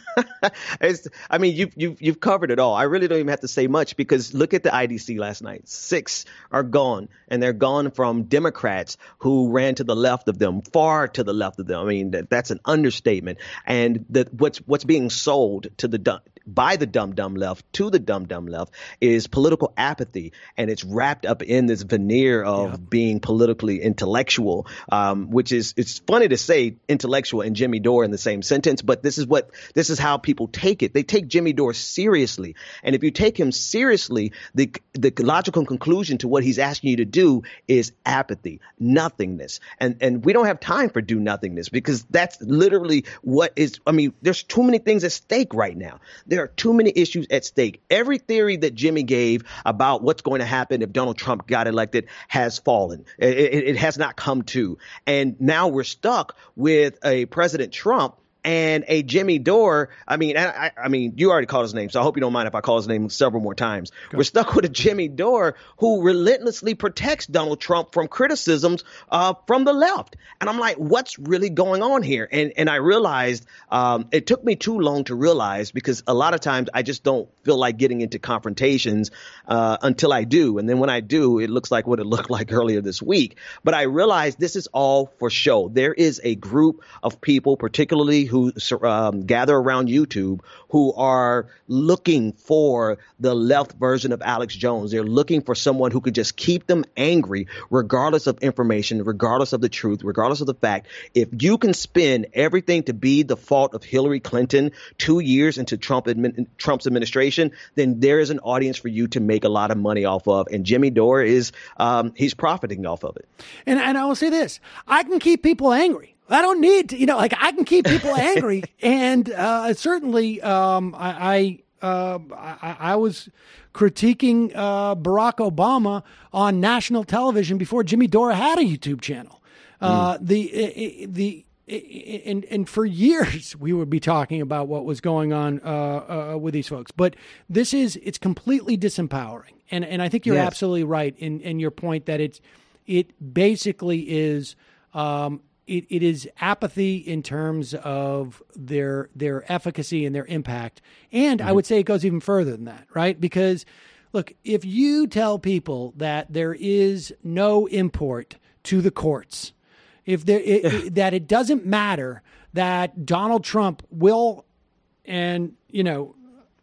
it's, I mean, you've, you've, you've covered it all. I really don't even have to say much because look at the I D C last night. Six are gone, and they're gone from Democrats who ran to the left of them, far to the left of them. I mean, that, that's an understatement. And the, what's, what's being sold to the dumb, by the dumb dumb left to the dumb dumb left is political apathy, and it's wrapped up in this veneer of Yeah. being politically intellectual, um, which is, it's funny to say intellectual and Jimmy Dore in the same sentence, but this is what this is how people take it. They take Jimmy Dore seriously, and if you take him seriously, the the logical conclusion to what he's asking you to do is apathy, nothingness, and and we don't have time for do nothingness because that's literally what is. I mean, there's too many things at stake right now. There are too many issues at stake. Every theory that Jimmy gave about what's going to happen if Donald Trump got elected has fallen. It, it, it has not come to. And now we're stuck with a President Trump and a Jimmy Dore. I mean, I, I mean, you already called his name, so I hope you don't mind if I call his name several more times. Go. We're stuck with a Jimmy Dore who relentlessly protects Donald Trump from criticisms uh, from the left. And I'm like, what's really going on here? And and I realized um, it took me too long to realize because a lot of times I just don't feel like getting into confrontations uh, until I do. And then when I do, it looks like what it looked like earlier this week. But I realized this is all for show. There is a group of people, particularly who um, gather around YouTube, who are looking for the left version of Alex Jones. They're looking for someone who could just keep them angry, regardless of information, regardless of the truth, regardless of the fact. If you can spin everything to be the fault of Hillary Clinton two years into Trump admin, Trump's administration, then there is an audience for you to make a lot of money off of. And Jimmy Dore is um, he's profiting off of it. And, and I will say this, I can keep people angry. I don't need to, you know, like I can keep people angry. And uh, certainly um, I, I, uh, I, I was critiquing uh, Barack Obama on national television before Jimmy Dore had a YouTube channel. Uh, mm. The, the, and, and for years we would be talking about what was going on uh, uh, with these folks. But this is, it's completely disempowering. And, and I think you're yes. absolutely right in, in your point that it's, it basically is, um, It, it is apathy in terms of their their efficacy and their impact. And mm-hmm. I would say it goes even further than that, right? Because, look, if you tell people that there is no import to the courts, if there it, it, that it doesn't matter that Donald Trump will, and, you know,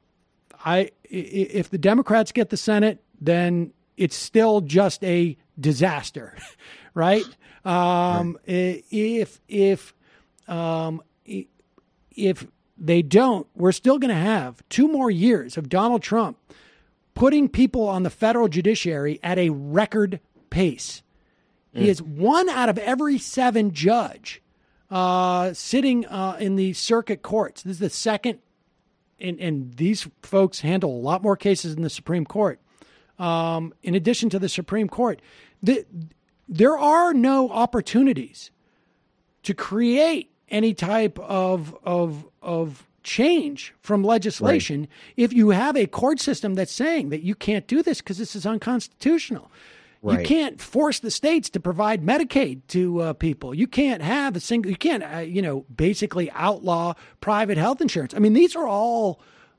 I if the Democrats get the Senate, then it's still just a disaster, right? Um, right. If if um, if they don't, we're still going to have two more years of Donald Trump putting people on the federal judiciary at a record pace. Mm. He is one out of every seven judge uh, sitting uh, in the circuit courts. This is the second, and, and these folks handle a lot more cases in the Supreme Court. Um, in addition to the Supreme Court, the there are no opportunities to create any type of of of change from legislation right. if you have a court system that's saying that you can't do this because this is unconstitutional. Right. You can't force the states to provide Medicaid to uh, people. You can't have a single. You can't uh, you know basically outlaw private health insurance. I mean, these are all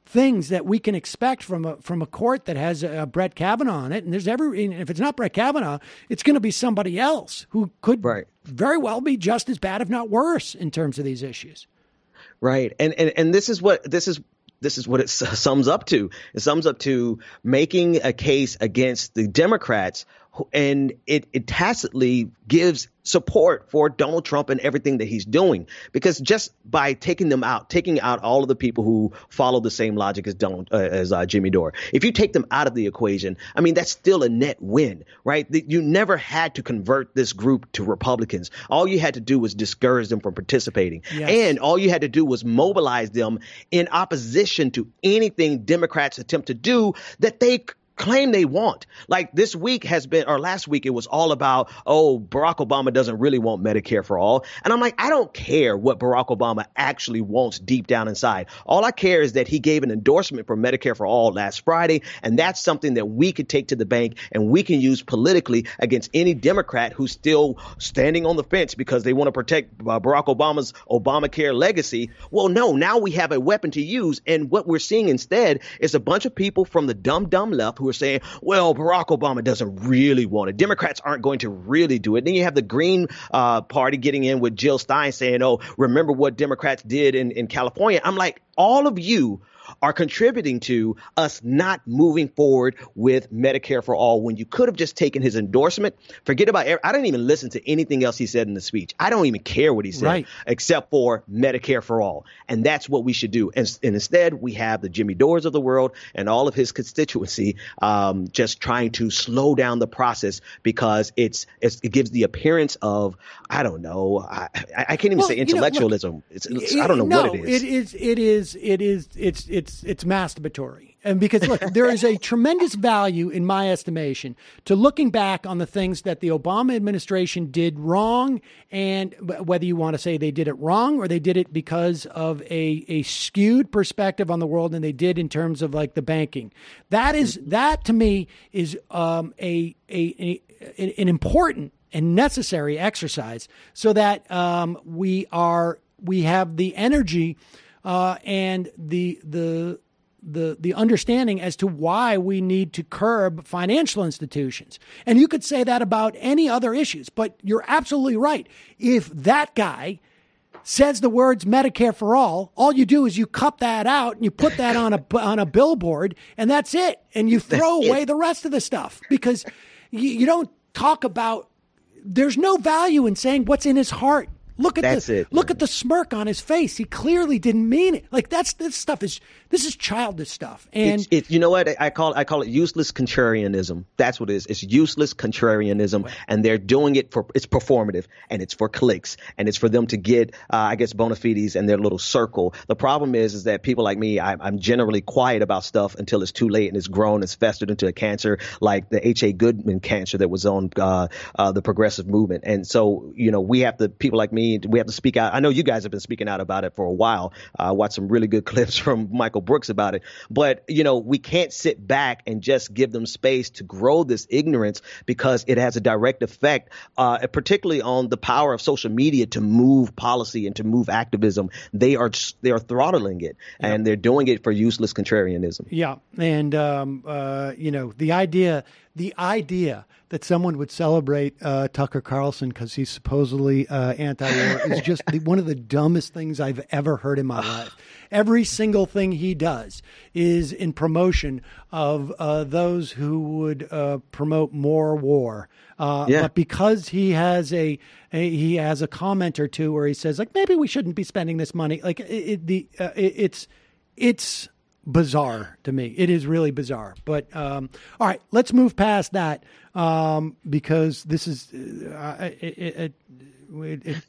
things that we can expect from a from a court that has a, a Brett Kavanaugh on it. And there's every, and if it's not Brett Kavanaugh, it's going to be somebody else who could right. very well be just as bad, if not worse, in terms of these issues. Right. And, and, and this is what this is. This is what it sums up to. It sums up to making a case against the Democrats, and it, it tacitly gives support for Donald Trump and everything that he's doing. Because just by taking them out, taking out all of the people who follow the same logic as Donald, uh, as uh, Jimmy Dore, if you take them out of the equation, I mean, that's still a net win, right? You never had to convert this group to Republicans. All you had to do was discourage them from participating. Yes. And all you had to do was mobilize them in opposition to anything Democrats attempt to do that they claim they want. Like this week has been, or last week, it was all about, oh, Barack Obama doesn't really want Medicare for all. And I'm like, I don't care what Barack Obama actually wants deep down inside. All I care is that he gave an endorsement for Medicare for all last Friday. And that's something that we could take to the bank and we can use politically against any Democrat who's still standing on the fence because they want to protect uh, Barack Obama's Obamacare legacy. Well, no, now we have a weapon to use. And what we're seeing instead is a bunch of people from the dumb, dumb left who are saying, well, Barack Obama doesn't really want it. Democrats aren't going to really do it. Then you have the Green uh, Party getting in with Jill Stein saying, oh, remember what Democrats did in, in California. I'm like, all of you are contributing to us not moving forward with Medicare for all when you could have just taken his endorsement. Forget about it. I didn't even listen to anything else he said in the speech. I don't even care what he said, right, except for Medicare for all. And that's what we should do. And, and instead, we have the Jimmy Dores of the world and all of his constituency um, just trying to slow down the process because it's, it's it gives the appearance of, I don't know, I, I can't even well, say intellectualism. You know, look, it's, it's, I don't know no, what it is. It is, it is, it is, it's, it's, It's it's masturbatory. And because, look, there is a tremendous value, in my estimation, to looking back on the things that the Obama administration did wrong, and whether you want to say they did it wrong or they did it because of a, a skewed perspective on the world, and they did in terms of like the banking. That is that to me is um, a, a, a an important and necessary exercise so that um, we are we have the energy Uh, and the the the the understanding as to why we need to curb financial institutions. And you could say that about any other issues, but you're absolutely right. If that guy says the words Medicare for all, all you do is you cut that out and you put that on a on a billboard, and that's it. And you throw away the rest of the stuff because you, you don't talk about. There's no value in saying what's in his heart. Look at that's the it, look at the smirk on his face. He clearly didn't mean it. Like that's this stuff is this is childish stuff. And it's, it, you know what I call I call it useless contrarianism. That's what it is. It's useless contrarianism, and they're doing it for it's performative and it's for clicks and it's for them to get uh, I guess bona fides and their little circle. The problem is is that people like me, I, I'm generally quiet about stuff until it's too late and it's grown, it's festered into a cancer like the H A Goodman cancer that was on uh, uh, the progressive movement. And so you know we have to people like me. We have to speak out. I know you guys have been speaking out about it for a while. I uh, watched some really good clips from Michael Brooks about it. But, you know, we can't sit back and just give them space to grow this ignorance because it has a direct effect, uh, particularly on the power of social media to move policy and to move activism. They are they are throttling it, yeah. And they're doing it for useless contrarianism. Yeah. And, um, uh, you know, the idea the idea that someone would celebrate uh, Tucker Carlson because he's supposedly uh, anti-war is just the, one of the dumbest things I've ever heard in my life. Every single thing he does is in promotion of uh, those who would uh, promote more war. Uh, yeah. But because he has a, a he has a comment or two where he says like maybe we shouldn't be spending this money. Like it, it, the uh, it, it's it's. bizarre to me. It is really bizarre. But um, all right, let's move past that um, because this is uh, it, it, it, it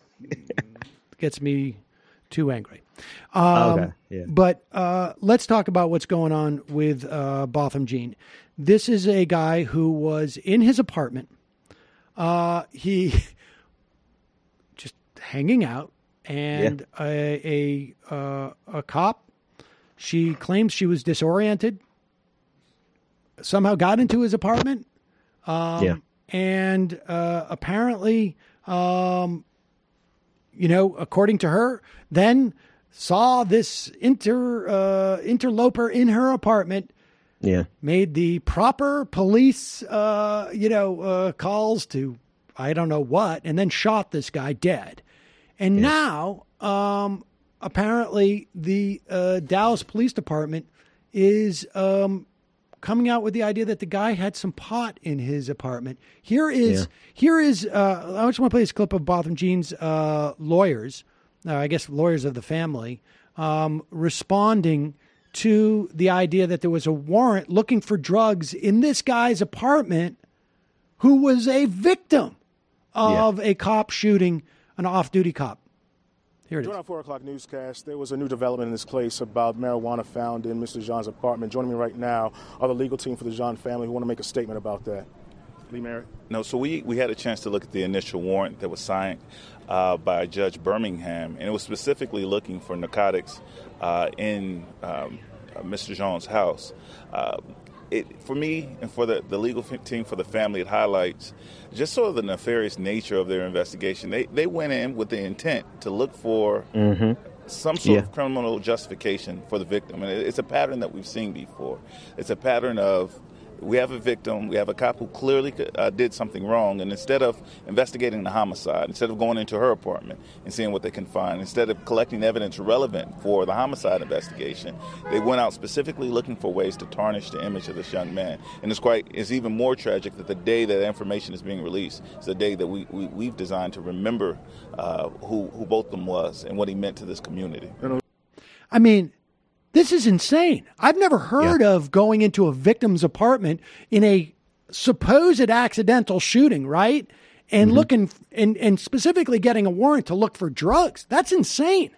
gets me too angry. Um, okay. Yeah. But uh, let's talk about what's going on with uh, Botham Jean. This is a guy who was in his apartment. Uh, he just hanging out, and yeah. a a, uh, a cop. She claims she was disoriented, somehow got into his apartment, um, yeah. and uh, apparently, um, you know, according to her, then saw this inter uh, interloper in her apartment. Yeah. Made the proper police, uh, you know, uh, calls to I don't know what, and then shot this guy dead. And yeah. now, um, apparently, the uh, Dallas Police Department is um, coming out with the idea that the guy had some pot in his apartment. Here is, yeah. here is. Uh, I just want to play this clip of Botham Jean's uh, lawyers, uh, I guess lawyers of the family, um, responding to the idea that there was a warrant looking for drugs in this guy's apartment, who was a victim of yeah. a cop shooting an off-duty cop. Here it is. During our four o'clock newscast, there was a new development in this case about marijuana found in Mister Jean's apartment. Joining me right now are the legal team for the Jean family who want to make a statement about that. Lee Merritt? No, so we, we had a chance to look at the initial warrant that was signed uh, by Judge Birmingham, and it was specifically looking for narcotics uh, in um, uh, Mister Jean's house. Uh, It, for me and for the, the legal team, for the family, it highlights just sort of the nefarious nature of their investigation. They they went in with the intent to look for mm-hmm. some sort yeah. of criminal justification for the victim. And it, it's a pattern that we've seen before. It's a pattern of we have a victim, we have a cop who clearly uh, did something wrong, and instead of investigating the homicide, instead of going into her apartment and seeing what they can find, instead of collecting evidence relevant for the homicide investigation, they went out specifically looking for ways to tarnish the image of this young man. And it's quite, it's even more tragic that the day that information is being released is the day that we, we, we've designed to remember uh, who, who Botham was and what he meant to this community. I mean, this is insane. I've never heard yeah. of going into a victim's apartment in a supposed accidental shooting, right? And mm-hmm. looking and, and specifically getting a warrant to look for drugs. That's insane.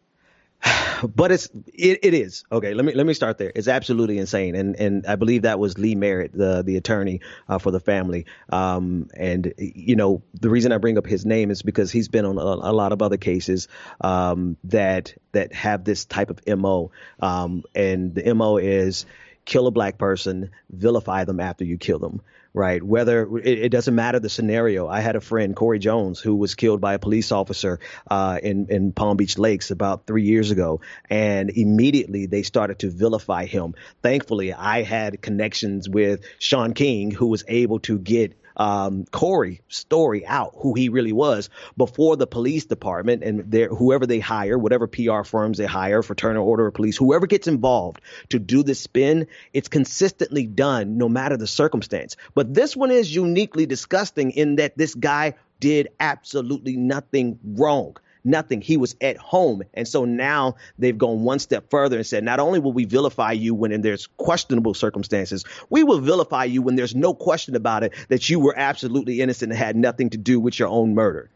But it's it, it is okay. Let me let me start there. It's absolutely insane, and and I believe that was Lee Merritt, the the attorney uh, for the family. Um, and you know the reason I bring up his name is because he's been on a, a lot of other cases um, that that have this type of M O. Um, and the M O is kill a black person, vilify them after you kill them. Right. Whether it, it doesn't matter the scenario. I had a friend, Corey Jones, who was killed by a police officer uh, in, in Palm Beach Lakes about three years ago. And immediately they started to vilify him. Thankfully, I had connections with Sean King, who was able to get Um, Corey's story out, who he really was, before the police department and their, whoever they hire, whatever P R firms they hire, Fraternal Order of Police, whoever gets involved to do this spin, it's consistently done no matter the circumstance. But this one is uniquely disgusting in that this guy did absolutely nothing wrong. Nothing. He was at home. And so now they've gone one step further and said, not only will we vilify you when there's questionable circumstances, we will vilify you when there's no question about it that you were absolutely innocent and had nothing to do with your own murder.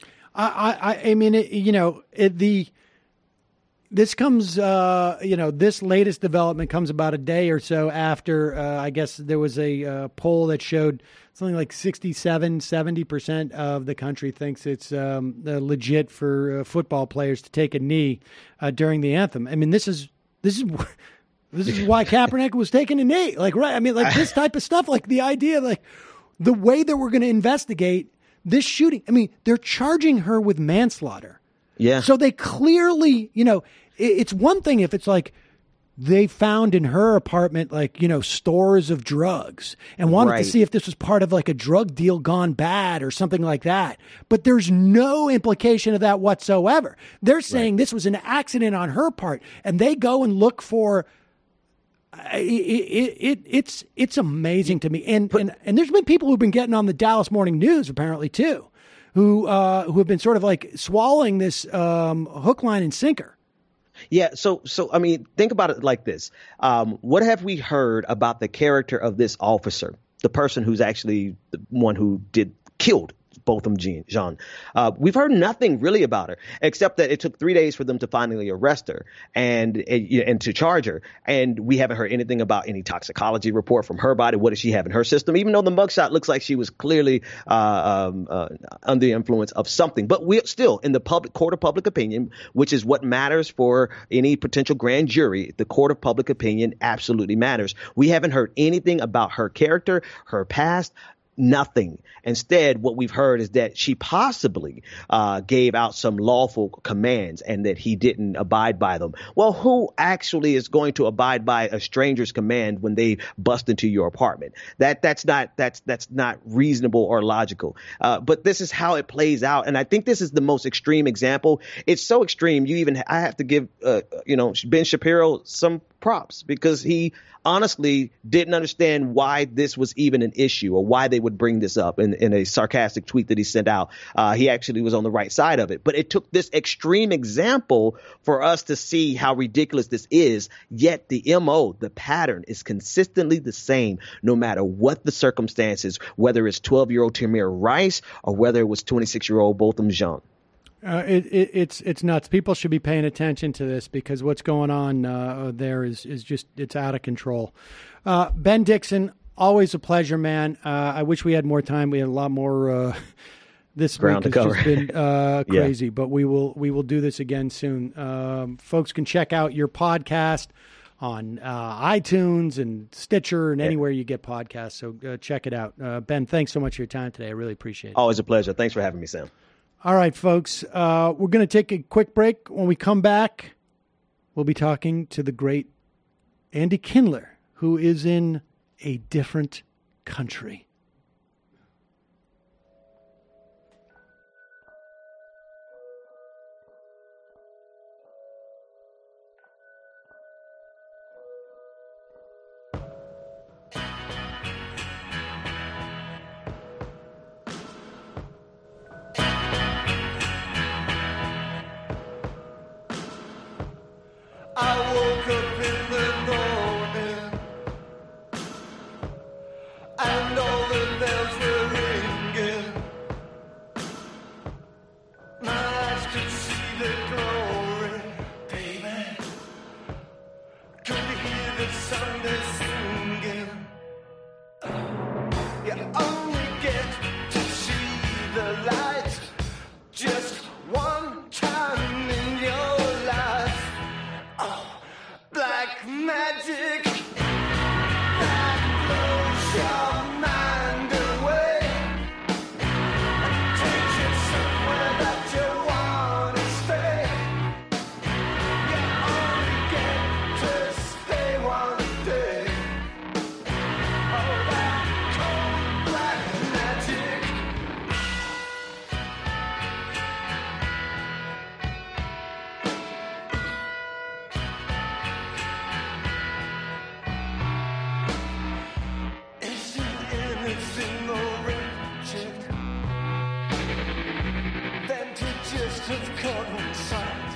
I, I, I mean, it, you know, it, the this comes, uh, you know, this latest development comes about a day or so after, uh, I guess there was a uh, poll that showed something like sixty-seven, seventy percent of the country thinks it's um, uh, legit for uh, football players to take a knee uh, during the anthem. I mean, this is this is this is why Kaepernick was taking a knee. Like, right? I mean, like this type of stuff, like the idea, like the way that we're going to investigate this shooting. I mean, they're charging her with manslaughter. Yeah. So they clearly, you know, it, it's one thing if it's like, they found in her apartment, like, you know, stores of drugs and wanted right. to see if this was part of like a drug deal gone bad or something like that. But there's no implication of that whatsoever. They're saying right. this was an accident on her part, and they go and look for it. it, it it's it's amazing to me. And, and and there's been people who've been getting on the Dallas Morning News apparently too, who uh, who have been sort of like swallowing this um, hook, line, and sinker. Yeah. So, so, I mean, think about it like this. Um, what have we heard about the character of this officer, the person who's actually the one who did killed Botham Jean? Uh, we've heard nothing really about her, except that it took three days for them to finally arrest her and, and and to charge her. And we haven't heard anything about any toxicology report from her body. What does she have in her system? Even though the mugshot looks like she was clearly uh, um, uh, under the influence of something. But we're still in the public court of public opinion, which is what matters for any potential grand jury. The court of public opinion absolutely matters. We haven't heard anything about her character, her past, nothing. Instead, what we've heard is that she possibly uh, gave out some lawful commands and that he didn't abide by them. Well, who actually is going to abide by a stranger's command when they bust into your apartment? That that's not that's that's not reasonable or logical. Uh, but this is how it plays out, and I think this is the most extreme example. It's so extreme. You even I have to give uh, you know Ben Shapiro some props because he honestly didn't understand why this was even an issue or why they would bring this up in, in a sarcastic tweet that he sent out. Uh, he actually was on the right side of it. But it took this extreme example for us to see how ridiculous this is. Yet the M O, the pattern, is consistently the same no matter what the circumstances, whether it's twelve-year-old Tamir Rice or whether it was twenty-six-year-old Botham Jean. Uh, it, it, it's it's nuts. People should be paying attention to this because what's going on uh, there is is just it's out of control. Uh, Ben Dixon, always a pleasure, man. Uh, I wish we had more time. We had a lot more. Uh, this Ground week to has cover. just been uh, crazy, Yeah. but we will we will do this again soon. Um, folks can check out your podcast on uh, iTunes and Stitcher and Yeah. anywhere you get podcasts. So uh, check it out. Uh, Ben, thanks so much for your time today. I really appreciate it. Always a pleasure. Thanks for having me, Sam. All right, folks, uh, we're going to take a quick break. When we come back, we'll be talking to the great Andy Kindler, who is in a different country. I woke up in the morning and all the bells were ringing. My eyes could see the glory, baby. Could hear the Sunday singing. You only get to see the light just one time in your life. Oh, black magic that blows your mind away and takes you somewhere that you want to stay. You only get to stay one day. Oh, that cold black magic. Isn't anything more wretched than to just have common sight?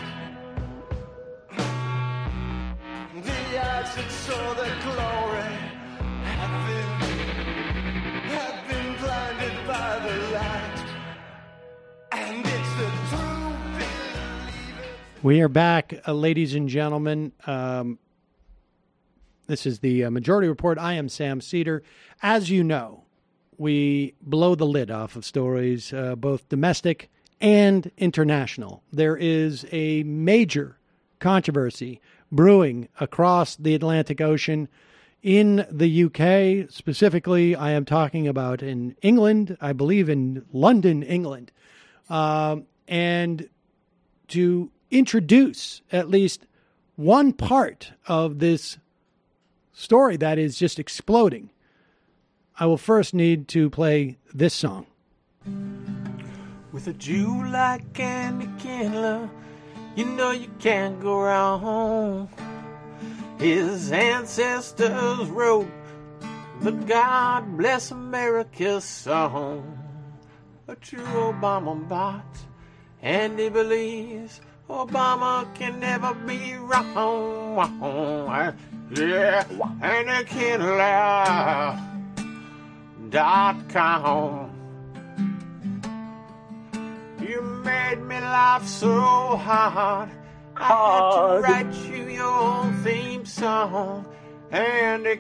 The eyes that saw the glory have been, have been blinded by the light. And it's the true believers. We are back, uh, ladies and gentlemen. Um, this is the uh, Majority Report. I am Sam Cedar. As you know, we blow the lid off of stories, uh, both domestic and international. There is a major controversy brewing across the Atlantic Ocean in the U K. Specifically, I am talking about in England, I believe in London, England. Um, and to introduce at least one part of this story that is just exploding, I will first need to play this song. With a Jew like Andy Kindler, you know you can't go wrong. His ancestors wrote the God Bless America song. A true Obama bot, and he believes Obama can never be wrong. Yeah, Andy Kindler dot com. You made me laugh so hard, I had to write you your theme song, Andy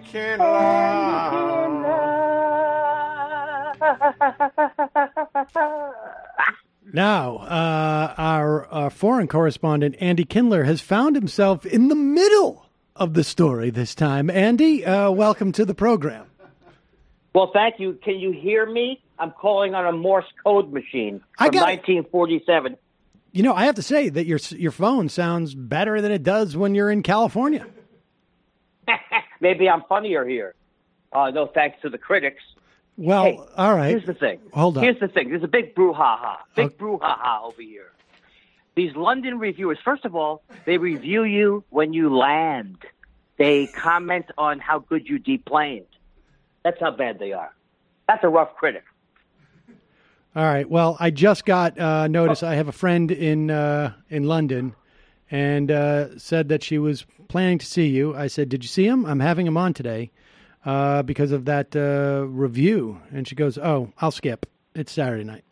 Kindler. Now, uh, our, our foreign correspondent, Andy Kindler, has found himself in the middle of the story this time. Andy, uh, welcome to the program. Well, thank you. Can you hear me? I'm calling on a Morse code machine I from got nineteen forty-seven. You know, I have to say that your your phone sounds better than it does when you're in California. Maybe I'm funnier here. Uh, no thanks to the critics. Well, hey, all right. Here's the thing. Hold on. Here's the thing. There's a big brouhaha. Big Okay. brouhaha over here. These London reviewers, first of all, they review you when you land. They comment on how good you deplaned. That's how bad they are. That's a rough critic. All right. Well, I just got uh, notice. I have a friend in uh, in London, and uh, said that she was planning to see you. I said, "Did you see him? I'm having him on today uh, because of that uh, review." And she goes, "Oh, I'll skip. It's Saturday night."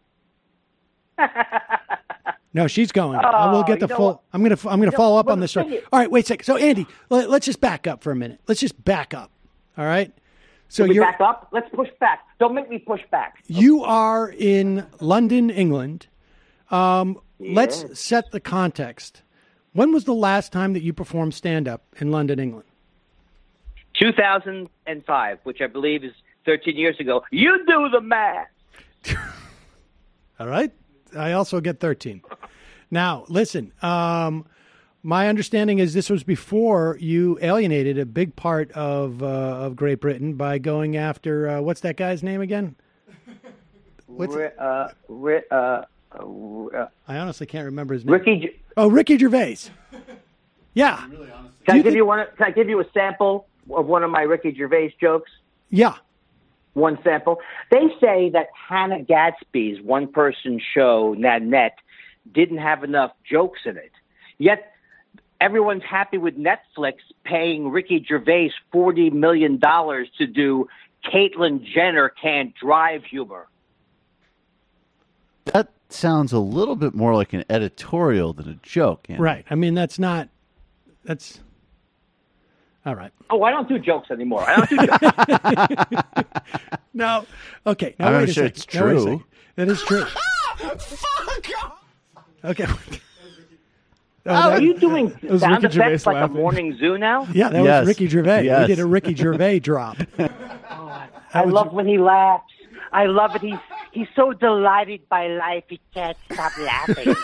No, she's going. I will get the you know full. what? I'm gonna. I'm gonna know, follow up well, on this the story. thing is- All right. Wait a second. So, Andy, let, let's just back up for a minute. Let's just back up. All right. So Can we you're back up? Let's push back. Don't make me push back. you are in London, England. Um, Let's set the context. When was the last time that you performed stand-up in London, England? two thousand five, which I believe is thirteen years ago. You do the math. All right. I also get thirteen. Now, listen, um, my understanding is this was before you alienated a big part of uh, of Great Britain by going after, uh, what's that guy's name again? What's Ri- uh, ri- uh, uh, I honestly can't remember his name. Ricky, G- Oh, Ricky Gervais. Yeah. can Do I you give think- you one? Can I give you a sample of one of my Ricky Gervais jokes? Yeah. One sample. They say that Hannah Gadsby's one-person show, Nanette, didn't have enough jokes in it. Yet everyone's happy with Netflix paying Ricky Gervais forty million dollars to do Caitlyn Jenner can't drive humor. That sounds a little bit more like an editorial than a joke. Andy. Right. I mean, that's not, that's, all right. Oh, I don't do jokes anymore. I don't do jokes. No. Okay. Now, I'm wait not a sure second. it's Now, wait a true. second. That is true. Fuck! Okay. Oh, are that- you doing was sound Ricky effects Gervais like laughing. a morning zoo now? Yeah, that Yes. was Ricky Gervais. Yes. We did a Ricky Gervais drop. I love when he laughs. I love it. He's he's so delighted by life he can't stop laughing.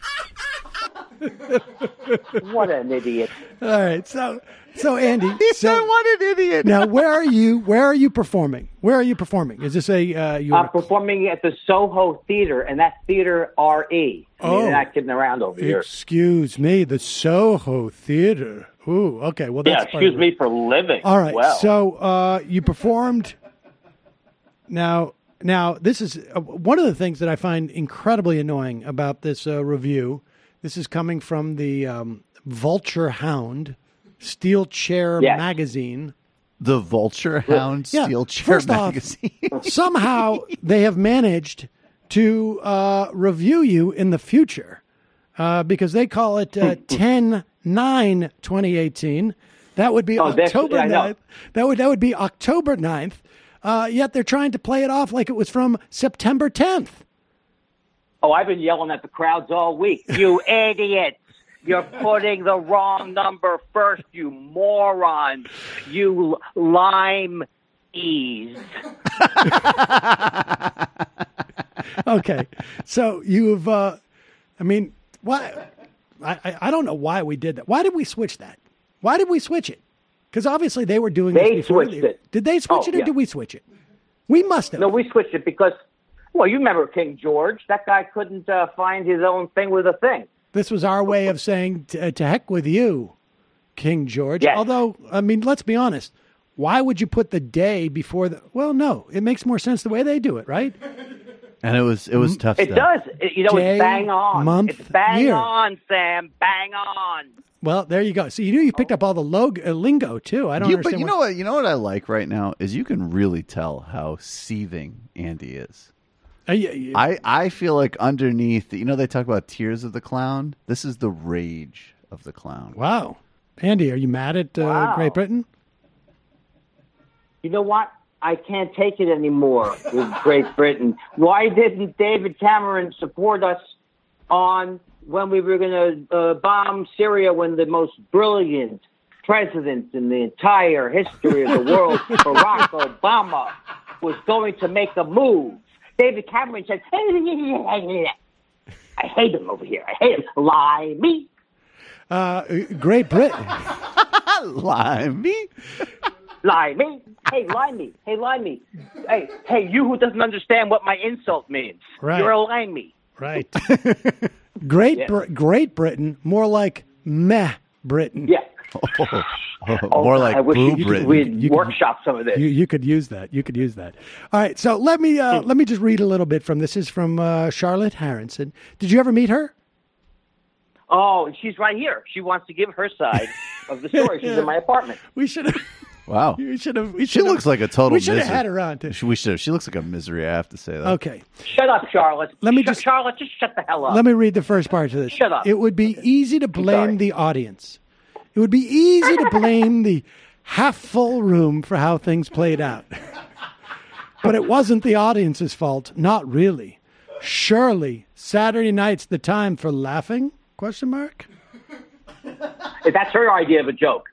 What an idiot! All right. So, so Andy. He so, said, "What an idiot!" Now, where are you? Where are you performing? Where are you performing? Is this a uh, you? I'm performing at the Soho Theater, and that's Theater R E. I mean, Oh. they're not kidding around over here. Excuse me, the Soho Theater. Ooh, okay. Well, Yeah, that's part excuse of it. me for living. All right. Well, So uh, you performed. Now, now this is uh, one of the things that I find incredibly annoying about this uh, review. This is coming from the um, Vulture Hound Steel Chair Yes. magazine. The Vulture Hound Yeah, Steel Chair first off, magazine. Somehow they have managed to uh, review you in the future uh, because they call it uh, ten nine twenty eighteen. That would be Oh, that's- October I know. ninth. That would that would be October ninth. Uh, yet they're trying to play it off like it was from September tenth. oh, I've been yelling at the crowds all week. You idiots! You're putting the wrong number first, you morons! You lime ease. Okay, so you've. Uh, I mean, why? I, I I don't know why we did that. Why did we switch that? Why did we switch it? Because obviously they were doing They this before. switched They- it. Did they switch Oh, it or yeah. did we switch it? We must have. No, we switched it because, well, you remember King George? That guy couldn't uh, find his own thing with a thing. This was our way of saying t- uh, to heck with you, King George. Yes. Although, I mean, let's be honest. Why would you put the day before the? Well, no, it makes more sense the way they do it, right? And it was it was tough It stuff. does. It- you know, Day, it's bang on. month, it's bang year. on, Sam. Bang on. Well, there you go. So you knew you picked up all the log- uh, lingo too. I don't You, understand. but you what- know what? You know what I like right now is you can really tell how seething Andy is. Uh, yeah, yeah. I, I feel like underneath, you know, they talk about tears of the clown. This is the rage of the clown. Wow, Andy, are you mad at uh, Wow. Great Britain? You know what? I can't take it anymore with Great Britain. Why didn't David Cameron support us on when we were going to uh, bomb Syria when the most brilliant, president in the entire history of the world, Barack Obama, was going to make a move. David Cameron said, I hate him over here. I hate him. Lie me. Uh, Great Britain. Lie me. Lie me. Hey, lie me. Hey, lie me. Hey, hey, you who doesn't understand what my insult means. Right. You're a lie me. Right. Great, Yeah. Br- Great Britain, more like meh Britain. Yeah. Oh, Oh, more God, like I wish boo you, Britain. we'd You could- workshop some of this. You, you could use that. You could use that. All right. So let me uh, let me just read a little bit from this. Is from uh, Charlotte Harrison. Did you ever meet her? Oh, and she's right here. She wants to give her side of the story. She's in my apartment. We should have. Wow. We should have. We She should have- looks like a total We should have misery. had her on. Too. She- We should have. She looks like a misery, I have to say that. Okay. Shut up, Charlotte. Let me Sh- just- Charlotte, just shut the hell up. Let me read the first part of this. Shut up. It would be easy to sorry. blame the audience. It would be easy to blame the half full room for how things played out. But it wasn't the audience's fault. Not really. Surely Saturday night's the time for laughing? Question mark. That's her idea of a joke.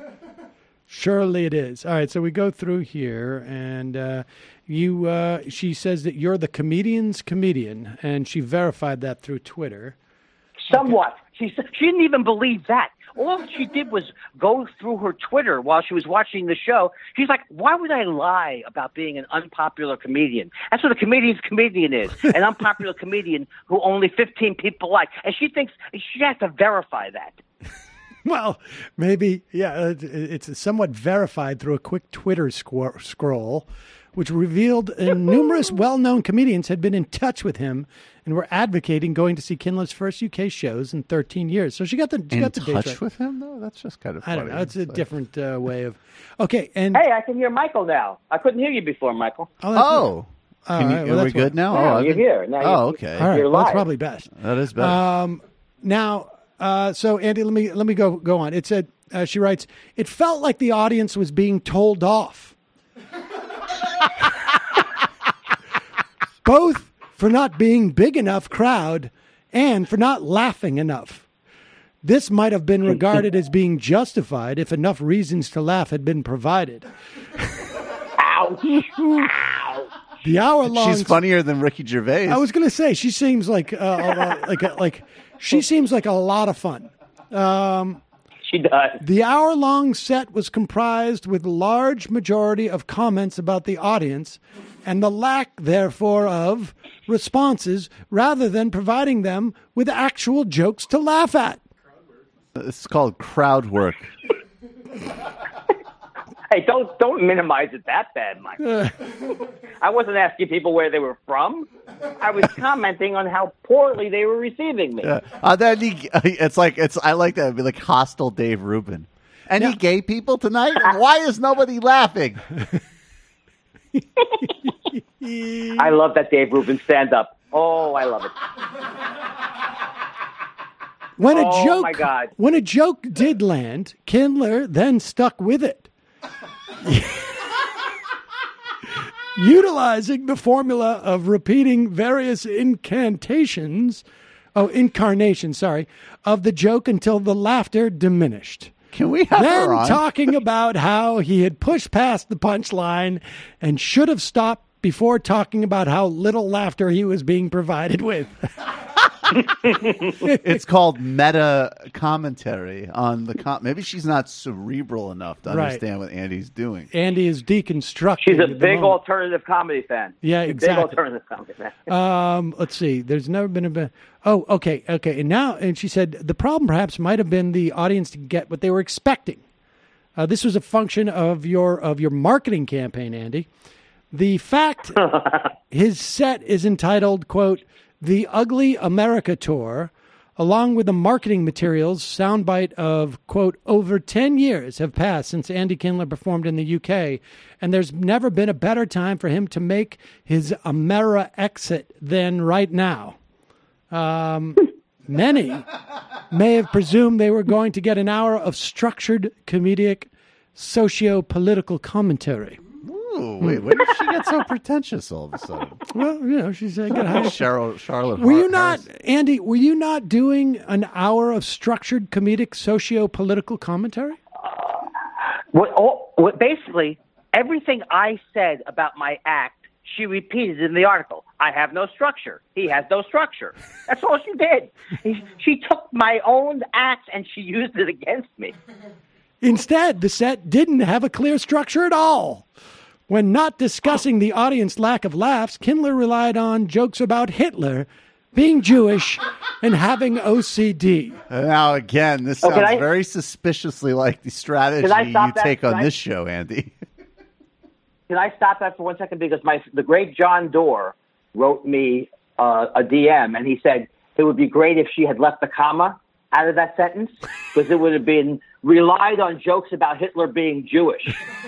Surely it is. All right, so we go through here, and uh, you. Uh, she says that you're the comedian's comedian, and she verified that through Twitter. Somewhat. She s- she didn't even believe that. All she did was go through her Twitter while she was watching the show. She's like, why would I lie about being an unpopular comedian? That's what a comedian's comedian is, an unpopular comedian who only fifteen people like. And she thinks she has to verify that. Well, maybe, yeah, it- it's somewhat verified through a quick Twitter squir- scroll, which revealed uh, numerous well-known comedians had been in touch with him and were advocating going to see Kindler's first U K shows in thirteen years. So she got the she In got the dates touch right. with him, though? That's just kind of I funny. don't know. It's a like- different uh, way of. Okay, and Hey, I can hear Michael now. I couldn't hear you before, Michael. oh, that's Oh. All Can you, right, well, are we that's good what- now? Yeah, oh, I've you're been- here. Now oh, you- okay. all right. You're Well, that's live. probably best. That is better. Um, now, uh, so Andy, let me let me go go on. It said uh, she writes, it felt like the audience was being told off, both for not being big enough crowd and for not laughing enough. This might have been regarded as being justified if enough reasons to laugh had been provided. Ouch. Ouch. The hour long. She's funnier than Ricky Gervais. I was going to say she seems like uh, a lot- like a, like she seems like a lot of fun. Um, She does. the hour-long set was comprised with a large majority of comments about the audience and the lack, therefore, of responses rather than providing them with actual jokes to laugh at. It's called crowd work. Hey, don't don't minimize it that bad, Mike. I wasn't asking people where they were from. I was commenting on how poorly they were receiving me. Yeah. Uh, then he, it's like it's. I like that. It'd be like hostile Dave Rubin. Any Yeah. gay people tonight? Why is nobody laughing? I love that Dave Rubin stand up. Oh, I love it. When a Oh, joke, my God. when a joke did land, Kindler then stuck with it. Utilizing the formula of repeating various incantations, oh, incarnations, sorry, of the joke until the laughter diminished. Can we have Then her on? talking about how he had pushed past the punchline and should have stopped before talking about how little laughter he was being provided with. It's called meta commentary on the com- maybe she's not cerebral enough to Right. understand what Andy's doing. Andy is deconstructing. She's a at the big moment. alternative comedy fan. Yeah, She's a exactly. Big alternative comedy fan. Um, let's see. There's never been a. Be- oh, okay, okay. And now, and she said the problem perhaps might have been the audience to get what they were expecting. Uh, this was a function of your of your marketing campaign, Andy. The fact his set is entitled, quote, "The Ugly America Tour," along with the marketing materials, soundbite of, quote, "Over ten years have passed since Andy Kindler performed in the U K, and there's never been a better time for him to make his Amera exit than right now." Um, many may have presumed they were going to get an hour of structured comedic socio-political commentary. Ooh, wait, when did she get so pretentious all of a sudden? Well, you know, she's uh, got high. Cheryl, Charlotte. Were you Har- not, Harrison. Andy? Were you not doing an hour of structured comedic socio-political commentary? What, all, what basically everything I said about my act, she repeated in the article. I have no structure. He has no structure. That's all she did. He, she took my own act and she used it against me. Instead, the set didn't have a clear structure at all. When not discussing the audience lack of laughs, Kindler relied on jokes about Hitler, being Jewish, and having O C D. Now, again, this Oh, sounds can I- very suspiciously like the strategy Can I you stop that? take on Can I- this show, Andy. Can I stop that for one second? Because my the great John Doerr wrote me uh, a D M, and he said it would be great if she had left the comma out of that sentence, because it would have been relied on jokes about Hitler being Jewish.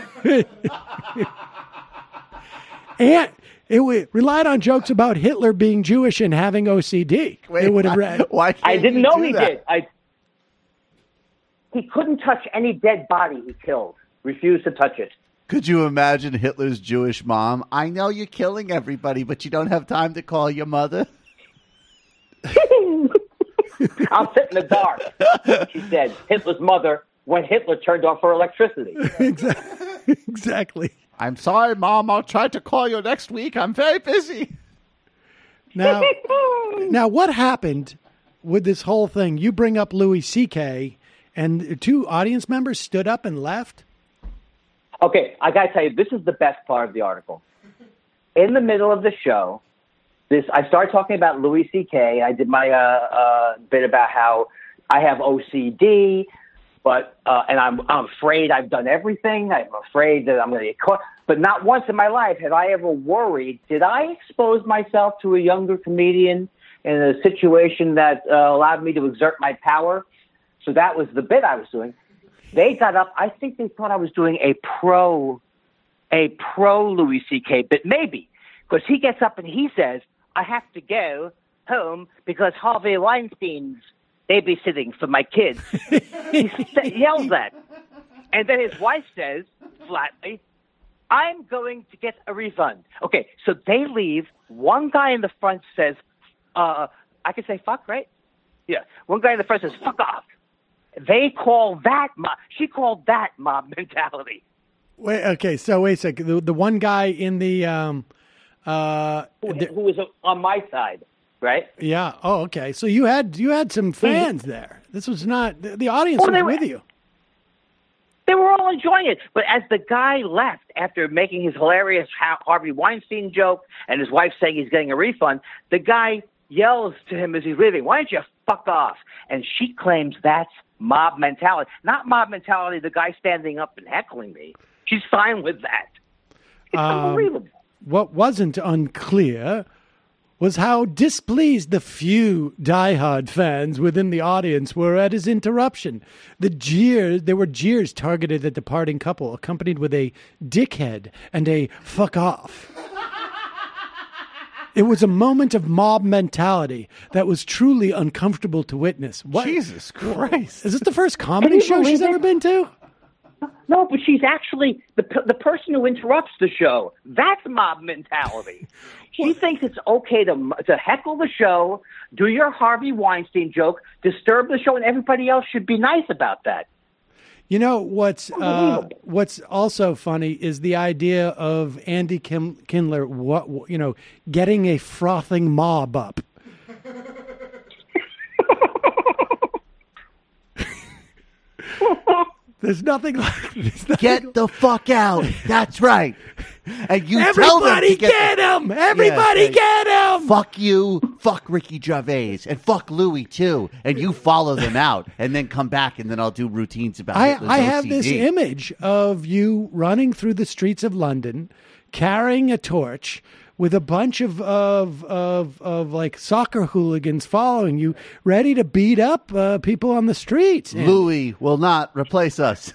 And it w- relied on jokes about Hitler being Jewish and having O C D. Wait, it would have why- read. Why can't I didn't you know do he that? did. I he couldn't touch any dead body he killed. Refused to touch it. Could you imagine Hitler's Jewish mom? I know you're killing everybody, but you don't have time to call your mother. I'll sit in the dark, she said. Hitler's mother, when Hitler turned off her electricity. Exactly. exactly. I'm sorry, Mom. I'll try to call you next week. I'm very busy. Now, now, what happened with this whole thing? You bring up Louis C K, and two audience members stood up and left. Okay, I gotta tell you, this is the best part of the article. In the middle of the show, this I started talking about Louis C K. I did my uh, uh, bit about how I have O C D, but uh, and I'm I'm afraid I've done everything. I'm afraid that I'm going to get caught. But not once in my life had I ever worried. Did I expose myself to a younger comedian in a situation that uh, allowed me to exert my power? So that was the bit I was doing. They got up. I think they thought I was doing a pro, a pro Louis C K bit, maybe, because he gets up and he says, "I have to go home because Harvey Weinstein's babysitting for my kids." He yells that, and then his wife says flatly, "I'm going to get a refund." Okay, so they leave. One guy in the front says, uh, "I can say fuck, right?" Yeah. One guy in the front says, "Fuck off." They call that mob. She called that mob mentality. Wait, okay, so wait a second. The, the one guy in the, um, uh, Who, the- who was on my side, right? yeah. Oh, okay. So you had you had some fans there. This was not the, the audience Well, was they were- with you. They were all enjoying it. But as the guy left after making his hilarious Ha- Harvey Weinstein joke and his wife saying he's getting a refund, the guy yells to him as he's leaving, "Why don't you fuck off?" And she claims that's mob mentality. Not mob mentality, the guy standing up and heckling me. She's fine with that. It's Um, unbelievable. What wasn't unclear was how displeased the few diehard fans within the audience were at his interruption. The jeers, there were jeers targeted at the departing couple, accompanied with a dickhead and a fuck off. It was a moment of mob mentality that was truly uncomfortable to witness. What? Jesus Christ. Is this the first comedy Can you show she's believe it? ever been to? No, but she's actually the p- the person who interrupts the show. That's mob mentality. She thinks it's okay to to heckle the show, do your Harvey Weinstein joke, disturb the show, and everybody else should be nice about that. You know what's uh, Unbelievable. what's also funny is the idea of Andy Kim- Kindler, what you know, getting a frothing mob up. There's nothing like there's nothing Get the fuck out. That's right. And you tell them Everybody to get, get, the- him! Everybody Yeah, get him! Fuck you, fuck Ricky Gervais, and fuck Louis too. And you follow them out, and then come back, and then I'll do routines about I, Hitler's I have O C this D. image of you running through the streets of London, carrying a torch with a bunch of of of, of like soccer hooligans following you, ready to beat up uh, people on the streets. And- Louis will not replace us.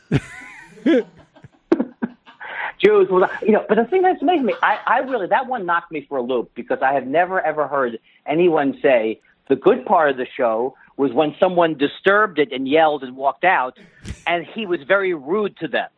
Jews, will not- you know, but the thing that's amazing me, I, I really that one knocked me for a loop because I have never ever heard anyone say the good part of the show was when someone disturbed it and yelled and walked out, and he was very rude to them.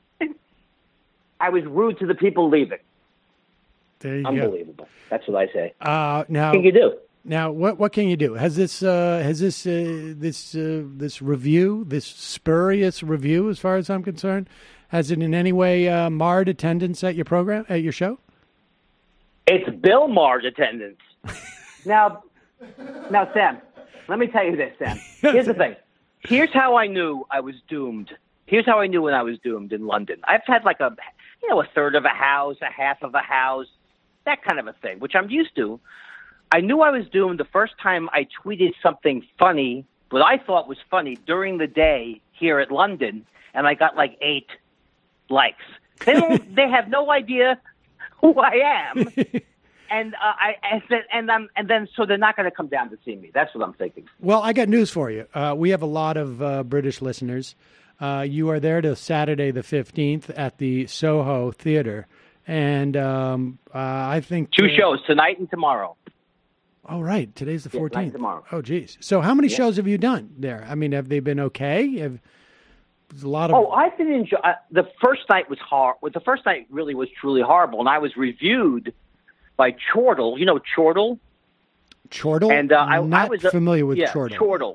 I was rude to the people leaving. There you go. Unbelievable. That's what I say. Uh, now, What can you do? now, what what can you do? Has this uh, has this uh, this uh, this review, this spurious review, as far as I'm concerned, Has it in any way uh, marred attendance at your program, at your show? It's Bill Maher's attendance. now, now, Sam, let me tell you this, Sam. Here's the thing. Here's how I knew I was doomed. Here's how I knew when I was doomed in London. I've had like a, you know, a third of a house, a half of a house, that kind of a thing, which I'm used to. I knew I was doomed the first time I tweeted something funny, what I thought was funny, during the day here at London, and I got like eight likes. They don't. They have no idea who I am, and uh, I and then and, I'm, and then so they're not going to come down to see me. That's what I'm thinking. Well, I got news for you. Uh, we have a lot of uh, British listeners. Uh, you are there till Saturday the fifteenth at the Soho Theatre, and um, uh, I think two uh, shows tonight and tomorrow. Oh, right. Today's the Yeah, fourteenth. tonight, tomorrow. Oh, geez. So how many Yeah. shows have you done there? I mean, have they been okay? Have, there's a lot of... Oh, I've been enjoy. Uh, the first night was hard. Well, the first night really was truly horrible, and I was reviewed by Chortle. You know Chortle? Chortle? And uh, I, I'm not I was uh, familiar with yeah, Chortle. Chortle,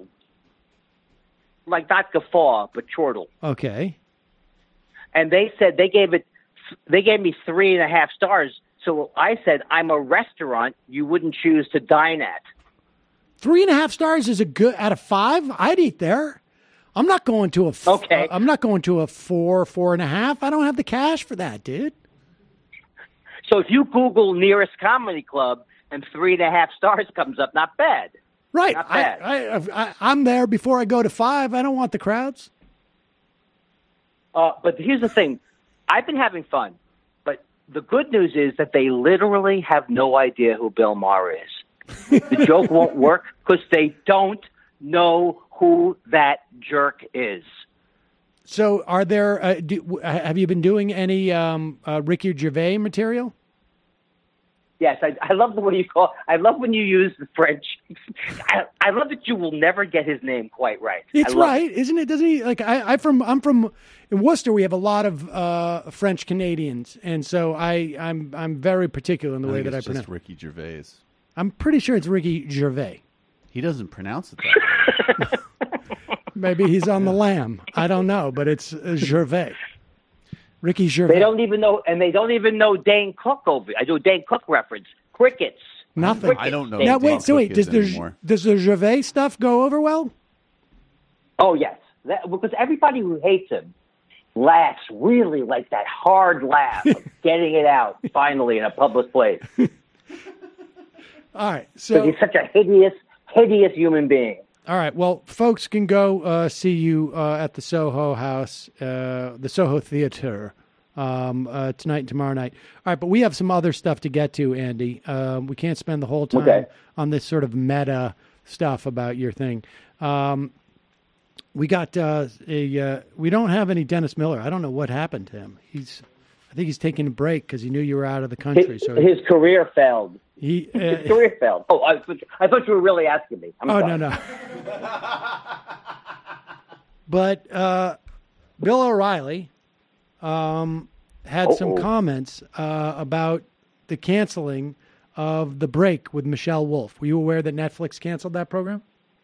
like not Guffaw, but Chortle. Okay. And they said they gave it. They gave me three and a half stars. So I said, I'm a restaurant you wouldn't choose to dine at. Three and a half stars is a good out of five. I'd eat there. I'm not going to a. F- Okay. uh, I'm not going to a four, four and a half. I don't have the cash for that, dude. So if you Google nearest comedy club and three and a half stars comes up, not bad. Right. Not I, bad. I, I, I'm there before I go to five. I don't want the crowds. Uh, but here's the thing. I've been having fun. But the good news is that they literally have no idea who Bill Maher is. The joke won't work because they don't know who that jerk is. So, are there? Uh, do, have you been doing any um, uh, Ricky Gervais material? Yes, I, I love the way you call. I love when you use the French. I, I love that you will never get his name quite right. It's I love right, it. isn't it? Doesn't he? Like I, I from I'm from in Worcester. We have a lot of uh, French Canadians, and so I I'm I'm very particular in the I way think that I it's pronounce. just Ricky Gervais. I'm pretty sure it's Ricky Gervais. He doesn't pronounce it that way. Maybe he's on the lam. I don't know, but it's uh, Gervais. Ricky Gervais. They don't even know, and they don't even know Dane Cook over. I do a Dane Cook reference. Crickets. Nothing. Crickets. I don't know. Now who wait, Dane so wait, Cook does is the anymore. does the Gervais stuff go over well? Oh yes, that, because everybody who hates him laughs really like that hard laugh of getting it out finally in a public place. All right, Because so he's such a hideous, hideous human being. all right, well, folks can go uh, see you uh, at the Soho House, uh, the Soho Theater. Um, uh, tonight and tomorrow night. All right, but we have some other stuff to get to, Andy. Um, we can't spend the whole time Okay. on this sort of meta stuff about your thing. Um, we got uh, a. Uh, we don't have any Dennis Miller. I don't know what happened to him. He's. I think he's taking a break because he knew you were out of the country. His, so his career failed. he. Uh, His career failed. Oh, I, thought- I thought you were really asking me. I'm oh sorry. no no. But uh, Bill O'Reilly. Um, had some Uh-oh. comments uh, about the canceling of The Break with Michelle Wolf. Were you aware that Netflix canceled that program?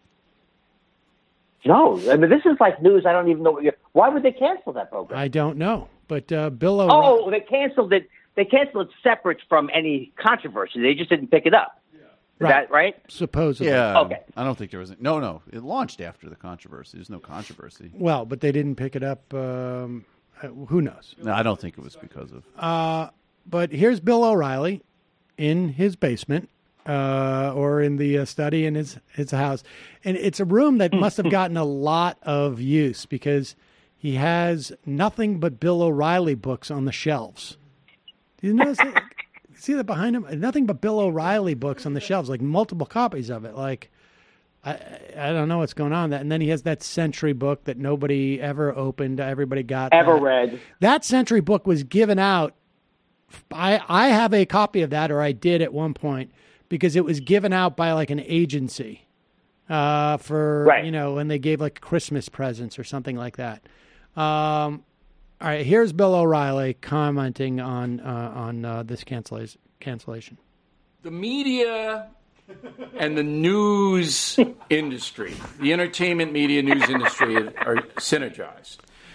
No, I mean, this is like news. I don't even know what you're. Why would they cancel that program? I don't know, but uh, Bill O'Reilly. Oh, they canceled it. They canceled it separate from any controversy. They just didn't pick it up. Is Right. that right? Supposedly. Yeah. Okay. I don't think there was. No, no. It launched after the controversy. There's no controversy. Well, but they didn't pick it up. Um, uh, who knows? No, I don't think it was because of. Uh, but here's Bill O'Reilly in his basement uh, or in the uh, study in his, his house. And it's a room that must have gotten a lot of use because he has nothing but Bill O'Reilly books on the shelves. Do you notice that? See that behind him? Nothing but Bill O'Reilly books on the shelves, like multiple copies of it. Like, I I don't know what's going on. That and then he has that Century book that nobody ever opened. Everybody got Ever that. read? That Century book was given out. I I have a copy of that, or I did at one point, because it was given out by like an agency uh, for Right. you know, when they gave like Christmas presents or something like that. Um, all right, here's Bill O'Reilly commenting on uh, on uh, this cancellation. Cancellation. The media and the news industry, the entertainment media news industry are synergized.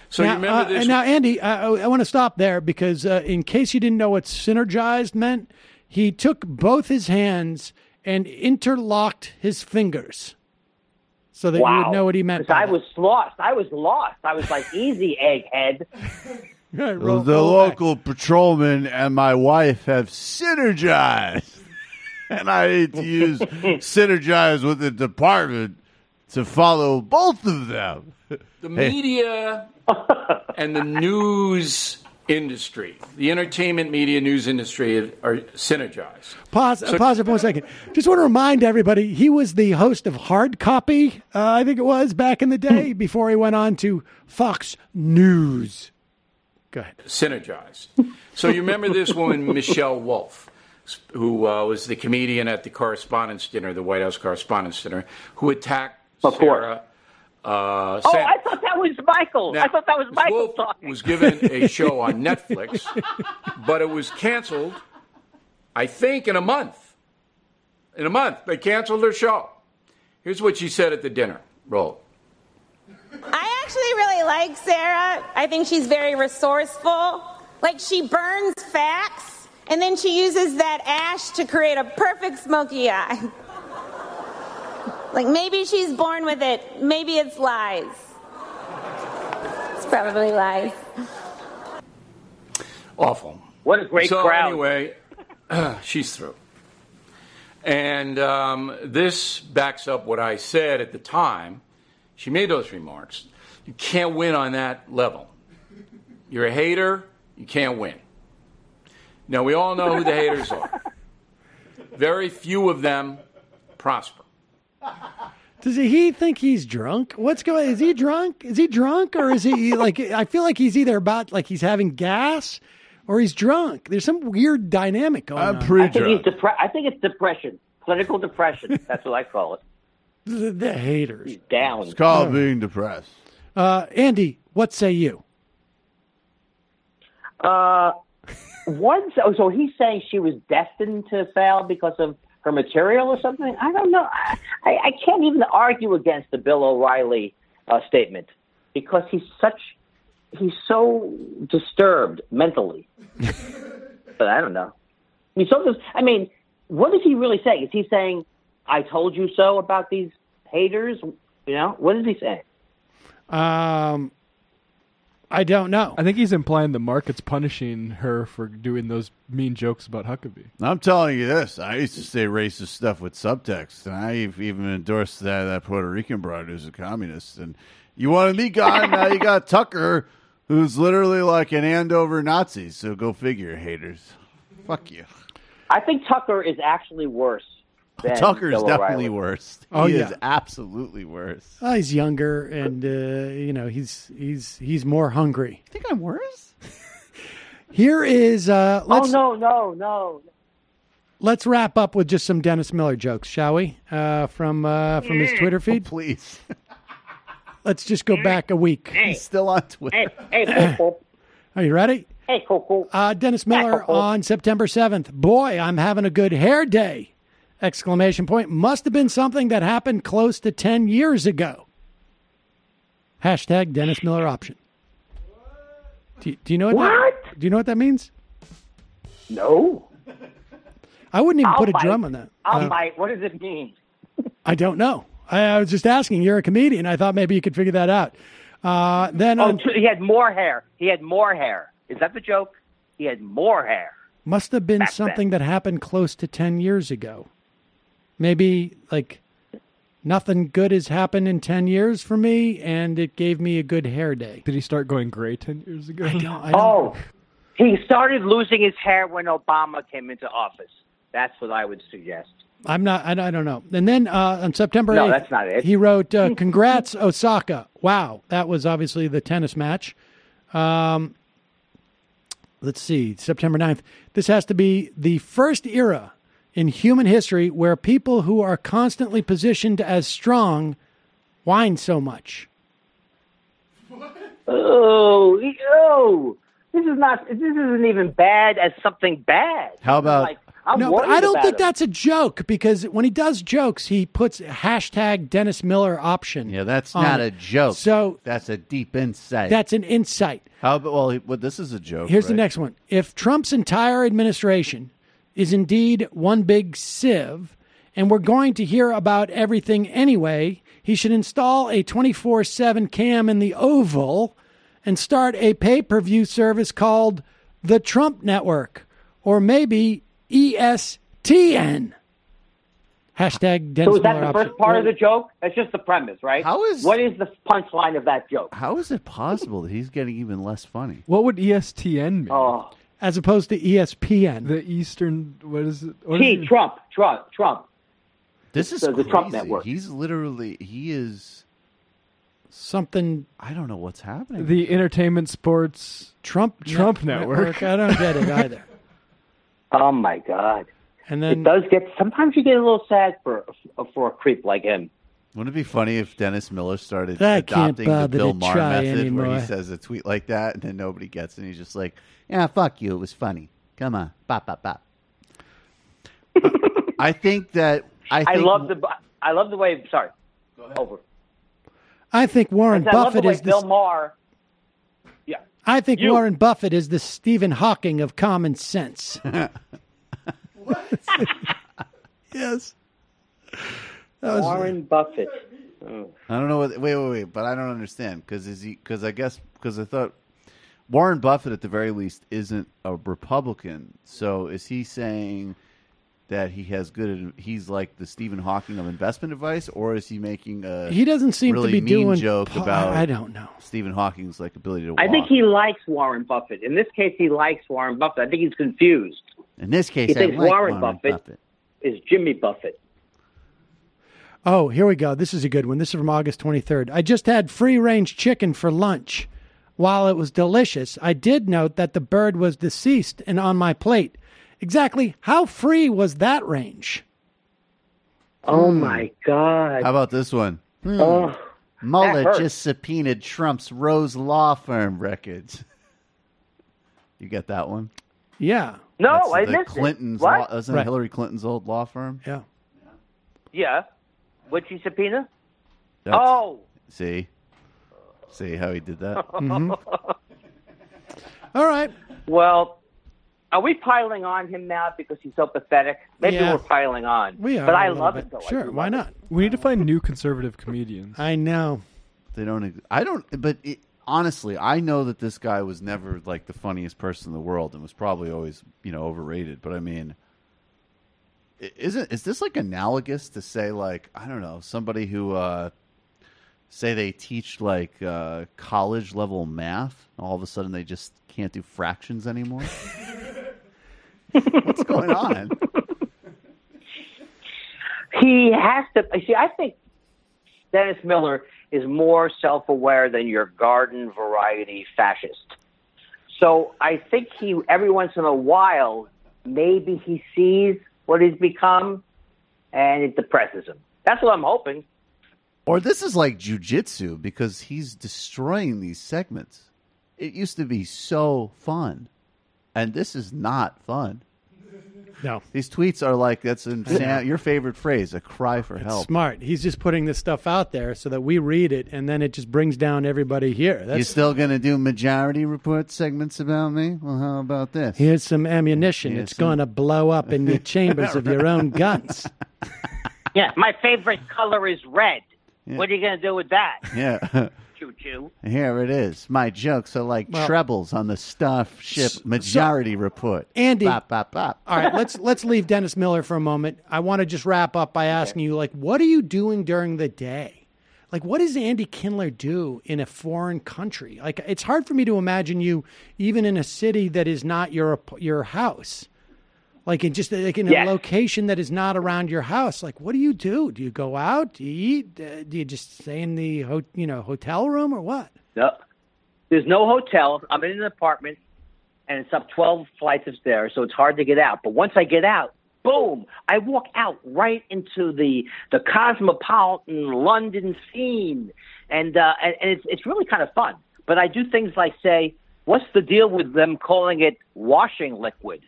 So now, you remember uh, this? and now, Andy, I, I want to stop there because uh, in case you didn't know what synergized meant, he took both his hands and interlocked his fingers so that wow. you would know what he meant. 'Cause By I that. was lost. I was lost. I was like, easy, egghead. Right, The roll- roll local patrolman and my wife have synergized. And I need to use synergize with the department to follow both of them. The Hey. media and the news industry, the entertainment media news industry are synergized. Pause, So- pause it for one second. Just want to remind everybody, he was the host of Hard Copy, uh, I think it was, back in the day, before he went on to Fox News. Go ahead. Synergized. So you remember this woman, Michelle Wolf, who uh, was the comedian at the Correspondents' Dinner, the White House Correspondents' Dinner, who attacked Of course. Sarah uh, Oh, Sanders. I thought that was Michael. Now, I thought that was Miz Michael Wolf talking. was given a show on Netflix, but it was canceled, I think, in a month. In a month. They canceled her show. Here's what she said at the dinner. Roll. I actually really like Sarah. I think she's very resourceful. Like, she burns facts, and then she uses that ash to create a perfect smoky eye. Like, maybe she's born with it. Maybe it's lies. It's probably lies. Awful. What a great so crowd. anyway, she's through. And um, this backs up what I said at the time. She made those remarks. You can't win on that level. You're a hater, you can't win. Now, we all know who the haters are. Very few of them prosper. Does he think he's drunk? What's going? Is he drunk? Is he drunk, or is he like? I feel like he's either about like he's having gas, or he's drunk. There's some weird dynamic going I'm on. pretty I think, drunk. he's depre- I think it's depression. Clinical depression. That's what I call it. The, the haters. He's down. It's called being depressed. Uh, Andy, what say you? Uh, once, oh, so he's saying she was destined to fail because of her material or something? I don't know. I, I, I can't even argue against the Bill O'Reilly uh, statement because he's such, he's so disturbed mentally. But I don't know. I mean, sometimes, I mean, what is he really saying? Is he saying, I told you so about these haters? You know, what is he saying? Um, I don't know. I think he's implying the market's punishing her for doing those mean jokes about Huckabee. I'm telling you this. I used to say racist stuff with subtext, and I even endorsed that, that Puerto Rican broad who's a communist. And you wanted me gone, now you got Tucker, who's literally like an Andover Nazi. So go figure, haters. Fuck you. I think Tucker is actually worse than Tucker's Bill definitely O'Reilly. worse. Oh, he yeah. is absolutely worse. Oh, he's younger, and uh, you know he's he's he's more hungry. I think I'm worse. Here is uh, let's oh, no, no, no. let's wrap up with just some Dennis Miller jokes, shall we? Uh, from uh, from his Twitter feed, oh, please. Let's just go back a week. Hey. He's still on Twitter. Hey, hey, Coco. Are you ready? Hey, Coco. Uh, Dennis Miller on September seventh. Boy, I'm having a good hair day! Exclamation point. Must have been something that happened close to ten years ago. Hashtag Dennis Miller option. Do you, do you know what? What? That, do you know what that means? No. I wouldn't even I'll put a bite. drum on that. I'll Uh, bite. What does it mean? I don't know. I, I was just asking. You're a comedian. I thought maybe you could figure that out. Uh, then Oh, on, t- he had more hair. He had more hair. Is that the joke? He had more hair. must have been back something that happened close to ten years ago. Maybe like nothing good has happened in ten years for me, and it gave me a good hair day. Did he start going gray ten years ago? I don't. I don't Oh, he started losing his hair when Obama came into office. That's what I would suggest. I'm not. I, I don't know. And then uh, on September No, eighth, that's not it. he wrote, uh, "Congrats, Osaka! Wow, that was obviously the tennis match." Um, let's see, September ninth. This has to be the first era in human history where people who are constantly positioned as strong whine so much. Oh, oh, this is not. This isn't even bad as something bad. How This is about- like I'm no, worried but I don't about think him. that's a joke because when he does jokes, he puts hashtag Dennis Miller option. Yeah, that's on not it. a joke. So that's a deep insight. that's an insight. How about, well, he- well, this is a joke. Here's the right? next one. If Trump's entire administration is indeed one big sieve, and we're going to hear about everything anyway, he should install a twenty-four seven cam in the Oval and start a pay-per-view service called the Trump Network, or maybe E S T N. Hashtag Dennis So is that Miller the option. first part of the joke? That's just the premise, right? How is- What is the punchline of that joke? How is it possible that he's getting even less funny? What would E S T N mean? Oh, As opposed to E S P N. The Eastern, what is it? What T, is it? Trump, Trump, Trump. This is the, the Trump crazy. Network. He's literally, he is, Something I don't know what's happening. The Entertainment Sports Trump Trump Network. I don't get it either. Oh my God! And then It does get. Sometimes you get a little sad for for a creep like him. Wouldn't it be funny if Dennis Miller started I can't adopting the bother Bill to Maher try method where anymore. he says a tweet like that and then nobody gets it and he's just like, yeah, fuck you. It was funny. Come on. Bop, bop, bop. I think that I, I think, love the. I love the way. Sorry. Over. I think Warren I, said, I love Buffett the way is Bill the Maher. Yeah. I think You. Warren Buffett is the Stephen Hawking of common sense. Yes. That was- Warren Buffett. Oh. I don't know what. Wait, wait, wait. But I don't understand because is he? Because I guess because I thought Warren Buffett at the very least isn't a Republican. So is he saying that he has good? He's like the Stephen Hawking of investment advice, or is he making a? He doesn't seem to really be mean doing joke po- about. I don't know. Stephen Hawking's like ability to. I walk. think he likes Warren Buffett. In this case, he likes Warren Buffett. I think he's confused. In this case, He I thinks like Warren, Warren Buffett, Buffett. is Jimmy Buffett. Oh, here we go. This is a good one. This is from August twenty-third. I just had free-range chicken for lunch. While it was delicious, I did note that the bird was deceased and on my plate. Exactly how free was that range? Oh, my God. How about this one? Hmm. Oh, Mueller hurts. just subpoenaed Trump's Rose Law Firm records. You get that one? Yeah. No, That's I the missed Clinton's it. What? Law, isn't it Right. Hillary Clinton's old law firm? Yeah. Yeah. What'd she subpoena? That's- Oh. See? See how he did that? Mm-hmm. All right. Well, are we piling on him now because he's so pathetic? Maybe Yeah. we're piling on. We are. But a I little love bit. it, though. I Sure. do Why love it. not? We need to find new conservative comedians. I know. They don't. ex- I don't. But it, honestly, I know that this guy was never like the funniest person in the world, and was probably always, you know, overrated. But I mean, i- isn't is this like analogous to say like I don't know somebody who uh, say they teach like uh, college level math, and all of a sudden they just can't do fractions anymore? What's going on? He has to. See, I think Dennis Miller is more self-aware than your garden variety fascist. So I think he, every once in a while, maybe he sees what he's become, and it depresses him. That's what I'm hoping. Or this is like jujitsu because he's destroying these segments. It used to be so fun, and this is not fun. No. These tweets are like, that's in Sam, your favorite phrase, a cry for help. Smart. He's just putting this stuff out there so that we read it, and then it just brings down everybody here. You That's still going to do majority report segments about me? Well, how about this? Here's some ammunition. Here's it's some- going to blow up in your chambers of your own guns. Yeah, my favorite color is red. Yeah. What are you going to do with that? Yeah. Choo-choo. Here it is. My jokes are like Well- trebles on the Starship majority report. Andy- Bop, bop, bop. All right, let's let's leave Dennis Miller for a moment. I want to just wrap up by asking you, like, what are you doing during the day? Like, what does Andy Kindler do in a foreign country? Like, it's hard for me to imagine you even in a city that is not your your house. Like, in just like in a Yes. location that is not around your house. Like, what do you do? Do you go out? Do you eat? Uh, do you just stay in the ho- you know hotel room or what? No, there's no hotel. I'm in an apartment, and it's up twelve flights of stairs, so it's hard to get out. But once I get out, boom, I walk out right into the the cosmopolitan London scene, and uh, and, and it's it's really kind of fun. But I do things like say, what's the deal with them calling it washing liquid?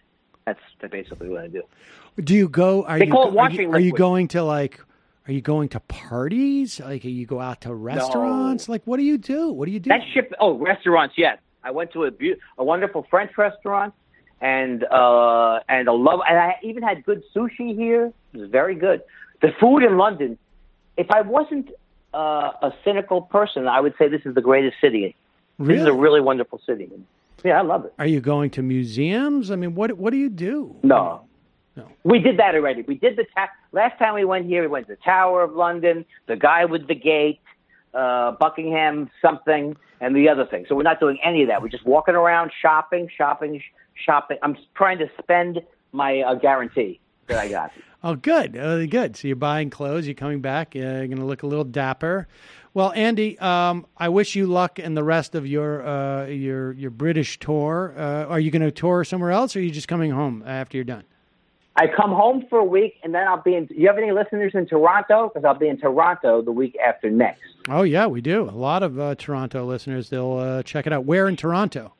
That's basically what I do. Do you go? Are They you, call it are you, washing are you liquid. going to like? Are you going to parties? Like, you go out to restaurants? Like, what do you do? What do you do? That ship. Oh, restaurants. Yes, I went to a be- a wonderful French restaurant, and uh, and a love. And I even had good sushi here. It was very good. The food in London. If I wasn't uh, a cynical person, I would say this is the greatest city. Really? This is a really wonderful city. Yeah, I love it. Are you going to museums? I mean, what what do you do? No. No. We did that already. We did the ta- last time we went here. We went to the Tower of London, the guy with the gate, uh, Buckingham something, and the other thing. So we're not doing any of that. We're just walking around, shopping, shopping, sh- shopping. I'm trying to spend my uh, guarantee that I got. Oh, good, uh, good. So you're buying clothes. You're coming back. Uh, you're going to look a little dapper. Well, Andy, um, I wish you luck in the rest of your uh, your your British tour. Uh, are you going to tour somewhere else, or are you just coming home after you're done? I come home for a week, and then I'll be in. You have any listeners in Toronto? Because I'll be in Toronto the week after next. Oh, yeah, we do. A lot of uh, Toronto listeners, they'll uh, check it out. Where in Toronto?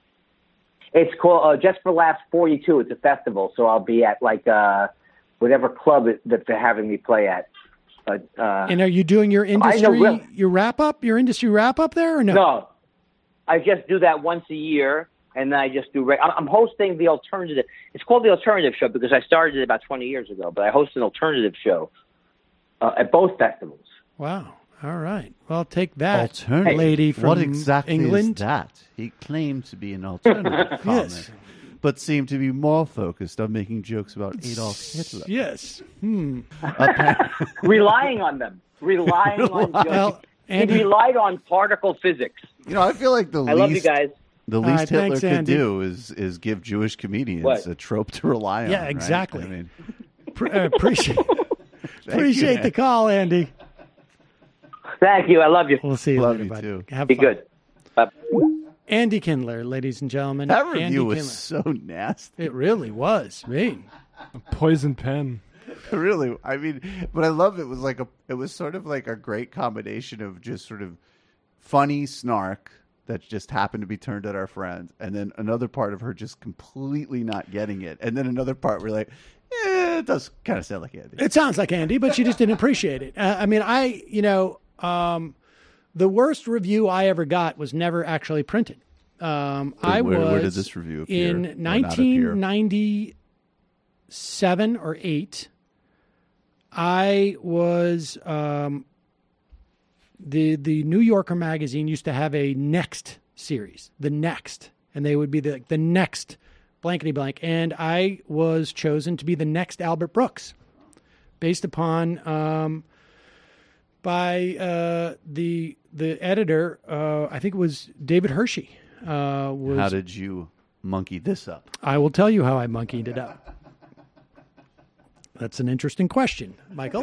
It's called uh, Just for Laughs forty-two. It's a festival, so I'll be at like uh, whatever club it, that they're having me play at. Uh, uh, And are you doing your I know industry, Will- your wrap up, your industry wrap up there, or no? No, I just do that once a year, and then I just do. I'm I'm hosting the alternative. It's called the Alternative Show because I started it about twenty years ago. But I host an alternative show uh, at both festivals. Wow. All right. Well, take that, Alternative. lady from what exactly England. is that? He claimed to be an alternative comic, Yes. but seemed to be more focused on making jokes about Adolf Hitler. Yes. Hmm. Relying on them, relying on jokes. Well, he Andy- relied on particle physics. You know, I feel like the I least love you guys. the All least right, Hitler thanks, could Andy. do is is give Jewish comedians What? a trope to rely on. Yeah, right? exactly. I mean, Pre- uh, appreciate appreciate you. the call, Andy. Thank you. I love you. We'll see you Love later, you bud. too. Have Be fun. good. Bye. Andy Kindler, ladies and gentlemen. that Andy review was Kindler. so nasty. It really was. Me. Poison pen. Really, I mean, but I love it. It was like a, it was sort of like a great combination of just sort of funny snark that just happened to be turned at our friend, and then another part of her just completely not getting it, and then another part where like, eh, it does kind of sound like Andy. It sounds like Andy, but she just didn't appreciate it. Uh, I mean, I, you know, um, the worst review I ever got was never actually printed. Um, I where, was where did this review appear? Or in not appear? nineteen ninety-seven or eight. I was um, the the New Yorker magazine used to have a Next series, the Next, and they would be the the next blankety blank, and I was chosen to be the next Albert Brooks, based upon um, by uh, the the editor. Uh, I think it was David Hershey. Uh, was, How did you monkey this up? I will tell you how I monkeyed it up. That's an interesting question, Michael.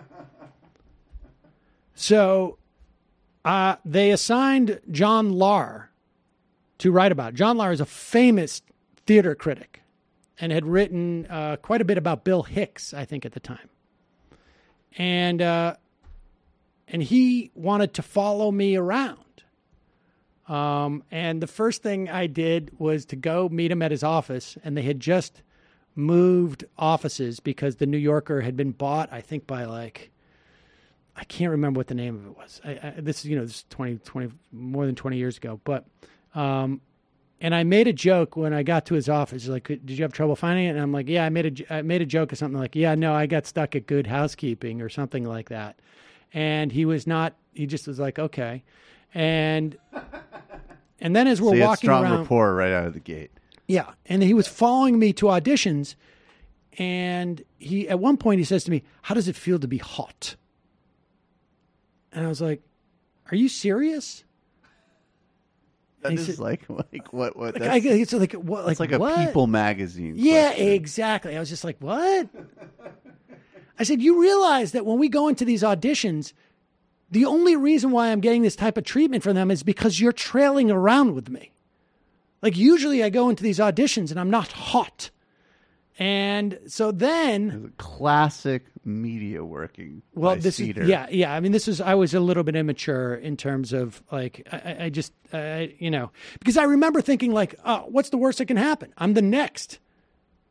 So uh, they assigned John Lahr to write about it. John Lahr is a famous theater critic and had written uh, quite a bit about Bill Hicks, I think, at the time. And uh, and he wanted to follow me around. Um, and the first thing I did was to go meet him at his office, and they had just moved offices because the New Yorker had been bought, I think, by like, I can't remember what the name of it was. I, I, this is, you know, this is twenty, twenty, more than twenty years ago. But, um, and I made a joke when I got to his office. He's like, did you have trouble finding it? And I'm like, yeah, I made a, I made a joke or something like, yeah, no, I got stuck at Good Housekeeping or something like that. And he was not, he just was like, okay. And, and then as we're so you had walking strong around, rapport right out of the gate. yeah, and he was following me to auditions, and he at one point he says to me, "How does it feel to be hot?" And I was like, "Are you serious?" That And he is said- like like what what Like, that's, I, it's like what? Like, it's like a what? People magazine. Yeah, question. exactly. I was just like, "What?" I said, "You realize that when we go into these auditions, the only reason why I'm getting this type of treatment from them is because you're trailing around with me. Like usually I go into these auditions and I'm not hot." And so then, classic media working. well, by this Cedar. is, yeah, yeah. I mean, this is, I was a little bit immature in terms of like, I, I just, uh, you know, because I remember thinking like, oh, what's the worst that can happen? I'm the next.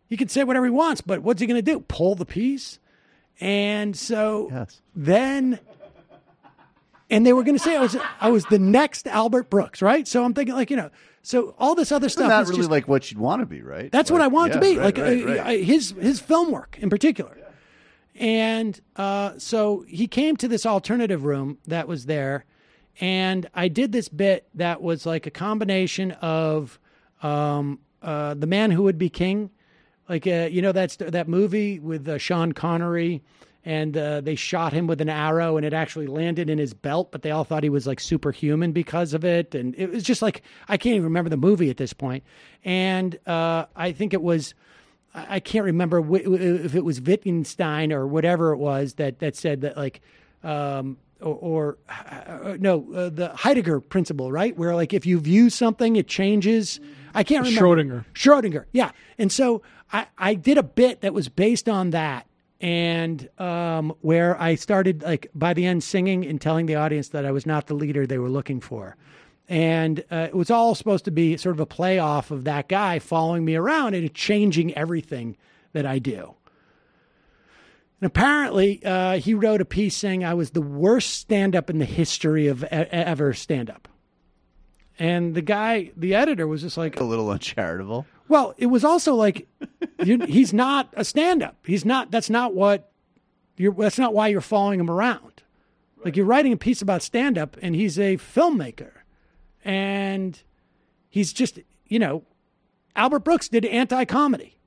He can say whatever he wants, but what's he going to do? Pull the piece? And so yes. then, and they were going to say I was I was the next Albert Brooks, right? So I'm thinking like, you know, so all this other stuff Isn't that is really just, like what you'd want to be, right? That's like, what I want yeah, to be, right, like right, uh, right. uh, his his film work in particular. And uh, so he came to this alternative room that was there, and I did this bit that was like a combination of um, uh, The Man Who Would Be King, like uh, you know that's that movie with uh, Sean Connery, and uh, they shot him with an arrow, and it actually landed in his belt, but they all thought he was like superhuman because of it, and it was just like I can't even remember the movie at this point, and uh, I think it was. I can't remember if it was Wittgenstein or whatever it was that, that said that like, um, or, or uh, no, uh, the Heidegger principle, right? Where like if you view something, it changes. I can't remember. Schrodinger. Schrodinger, yeah. And so I, I did a bit that was based on that, and um, where I started like by the end singing and telling the audience that I was not the leader they were looking for. And uh, it was all supposed to be sort of a play off of that guy following me around and changing everything that I do. And apparently, uh, he wrote a piece saying I was the worst stand-up in the history of e- ever stand-up. And the guy, the editor, was just like... A little uncharitable. Well, it was also like, you, he's not a stand-up. He's not, that's not what, you're, that's not why you're following him around. Right. Like, you're writing a piece about stand-up, and he's a filmmaker. And he's just, you know, Albert Brooks did anti-comedy.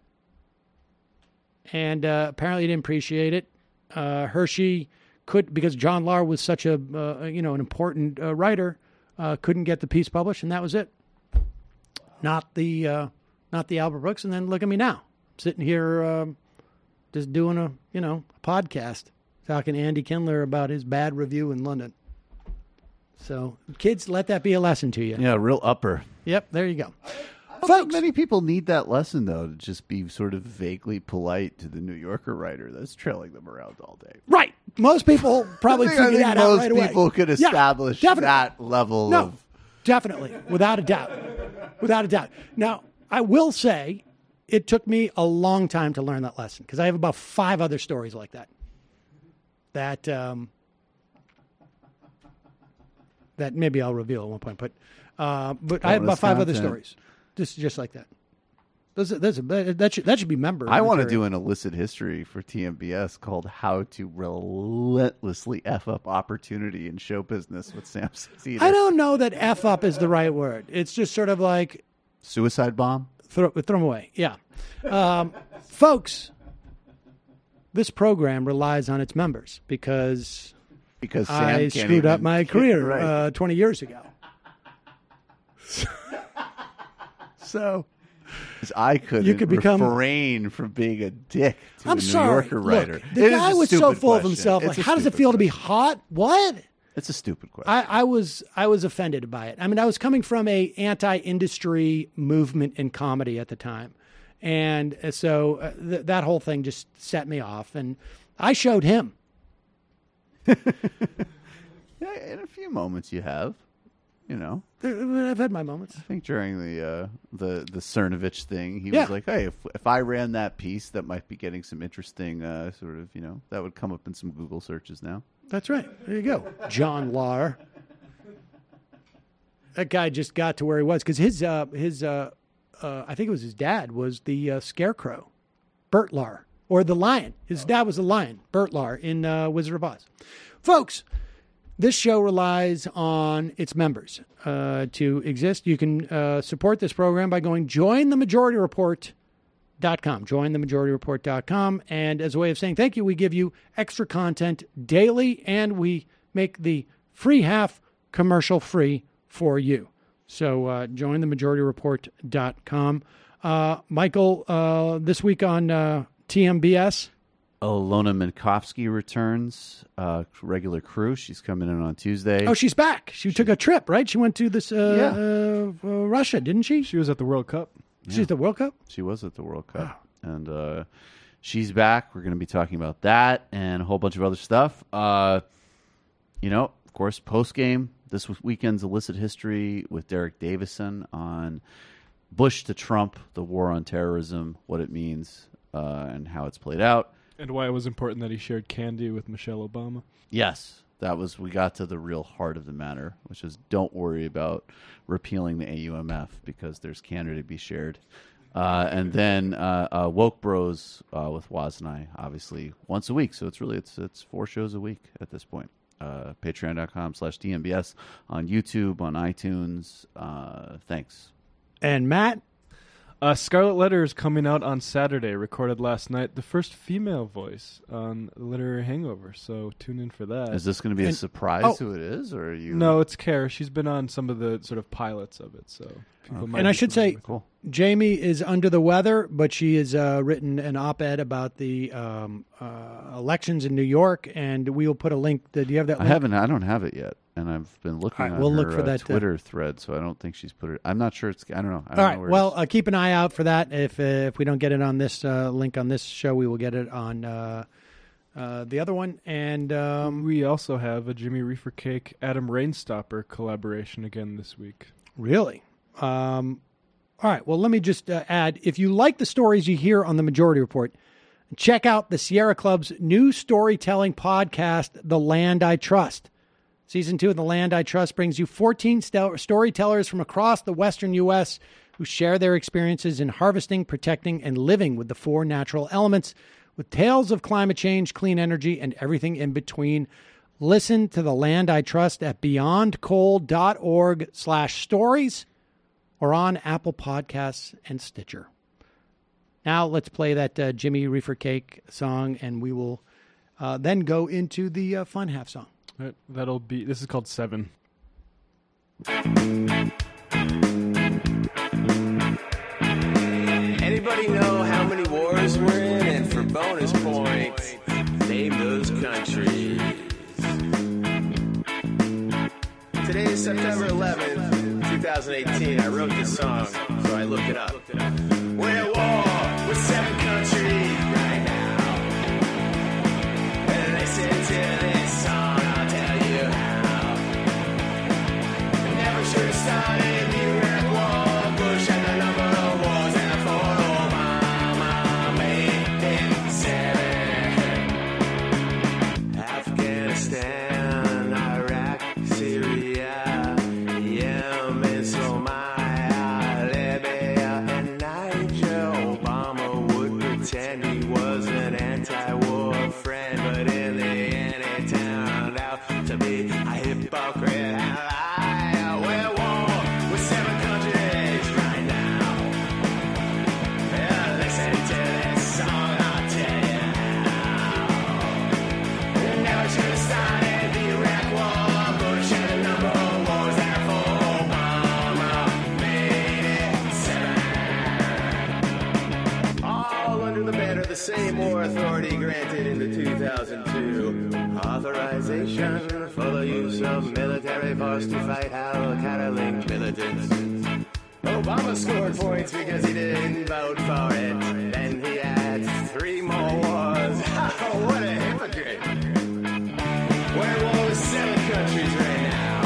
And uh, apparently he didn't appreciate it. Uh, Hershey could, because John Lahr was such a, uh, you know, an important uh, writer, uh, couldn't get the piece published, and that was it. Not the, uh, not the Albert Brooks. And then look at me now, sitting here um, just doing a, you know, a podcast, talking to Andy Kindler about his bad review in London. So, kids, let that be a lesson to you. Yeah, real upper. Yep, there you go. I don't think many people need that lesson, though, to just be sort of vaguely polite to the New Yorker writer that's trailing them around all day. Right. Most people probably I think, figure I think that out most right away. people could Yeah, establish definitely. that level no, of... definitely, without a doubt. Without a doubt. Now, I will say it took me a long time to learn that lesson, because I have about five other stories like that. That... Um, that maybe I'll reveal at one point, but uh, but I have about five other stories, just just like that. Those, those, that should that should be member. I want to do an illicit history for T M B S called "How to Relentlessly F Up Opportunity in Show Business" with Sam Cedar. I don't know that "f up" is the right word. It's just sort of like suicide bomb. Throw throw them away. Yeah, um, folks. This program relies on its members because. Because Sam I can't screwed even, up my career right. uh, twenty years ago. So, I couldn't you could become, refrain from being a dick to I'm a New sorry. Yorker writer. Look, the it guy was so full question. of himself. It's Like, a how does it feel question. to be hot? What? It's a stupid question. I, I was I was offended by it. I mean, I was coming from a anti-industry movement in comedy at the time, and so uh, th- that whole thing just set me off. And I showed him. Yeah, in a few moments you have, you know. I've had my moments. I think during the uh, the the Cernovich thing, he Yeah. was like, "Hey, if if I ran that piece, that might be getting some interesting uh, sort of, you know, that would come up in some Google searches now." That's right. There you go, John Lahr. That guy just got to where he was because his uh, his uh, uh, I think it was his dad was the uh, Scarecrow, Bert Lahr, or the Lion. His dad was the Lion, Bert Lahr in uh, Wizard of Oz. Folks, this show relies on its members uh, to exist. You can uh, support this program by going join the majority report dot com. join the majority report dot com. And as a way of saying thank you, we give you extra content daily, and we make the free half commercial free for you. So uh, join the majority report dot com. Uh, Michael, uh, this week on uh, T M B S. Ilona Minkowski returns, uh, regular crew. She's coming in on Tuesday. Oh, she's back. She took a trip, right? She went to this uh, Yeah. uh, uh, Russia, didn't she? She was at the World Cup. She's at the World Cup? She was at the World Cup. And uh, she's back. We're going to be talking about that and a whole bunch of other stuff. Uh, you know, of course, post-game, this weekend's Illicit History with Derek Davison on Bush to Trump, the war on terrorism, what it means, uh, and how it's played out. And why it was important that he shared candy with Michelle Obama. Yes, that was, we got to the real heart of the matter, which is don't worry about repealing the A U M F because there's candy to be shared. Uh, and then uh, uh, Woke Bros uh, with Waz and I, obviously, once a week. So it's really, it's it's four shows a week at this point. Uh, Patreon.com slash DMBS on YouTube, on iTunes. Uh, thanks. And Matt? Uh, Scarlet Letter is coming out on Saturday, recorded last night. The first female voice on Literary Hangover, so tune in for that. Is this going to be And- a surprise oh. who it is, or are you? No, it's Kara. She's been on some of the sort of pilots of it, so people might And I be should familiar say, with it. Cool. Jamie is under the weather, but she has uh, written an op-ed about the um, uh, elections in New York, and we will put a link. Do you have that I link? haven't. I don't have it yet, and I've been looking All right, on we'll her look for uh, that, uh, Twitter thread, so I don't think she's put it. I'm not sure it's. I don't know. I don't All know right. where it Well, is. uh, keep an eye out for that. If uh, if we don't get it on this uh, link on this show, we will get it on uh, uh, the other one. And um, We also have a Jimmy Reefer Cake Adam Rainstopper collaboration again this week. really, um, all right. Well, let me just uh, add: if you like the stories you hear on the Majority Report, check out the Sierra Club's new storytelling podcast, The Land I Trust. Season two of The Land I Trust brings you fourteen stel- storytellers from across the western U S who share their experiences in harvesting, protecting, and living with the four natural elements, with tales of climate change, clean energy, and everything in between. Listen to The Land I Trust at beyondcoal.org slash stories or on Apple Podcasts and Stitcher. Now let's play that uh, Jimmy Reefer Cake song, and we will uh, then go into the uh, fun half song. Right, that'll be. This is called Seven. Anybody know how many wars we're in? And for bonus points, name those countries. Today is September eleventh, twenty eighteen. I wrote this song, so I looked it up. We're at war with seven countries right now. And listen to this song, I'll tell you how. Never should have started the Iraq War. Bush had the number of wars and for Obama made it seven. Afghanistan, Iraq, Syria, Yemen, Somalia, Libya, and Niger. Obama would pretend he was an anti-war friend, but in the end it turned out to be a hypocrite and a liar. We're at war with seven countries right now. Yeah, listen to this song, I'll tell you how. We never should have started the Iraq War. Bush had a number of wars, therefore Obama made it seven. All under the banner of the same war authority granted in the two thousand two authorization for the use of military force to fight Al-Qaeda-linked militants. Obama scored points because he didn't vote for it. Then he adds three more wars. Oh, what a hypocrite. We're at war with seven countries right now.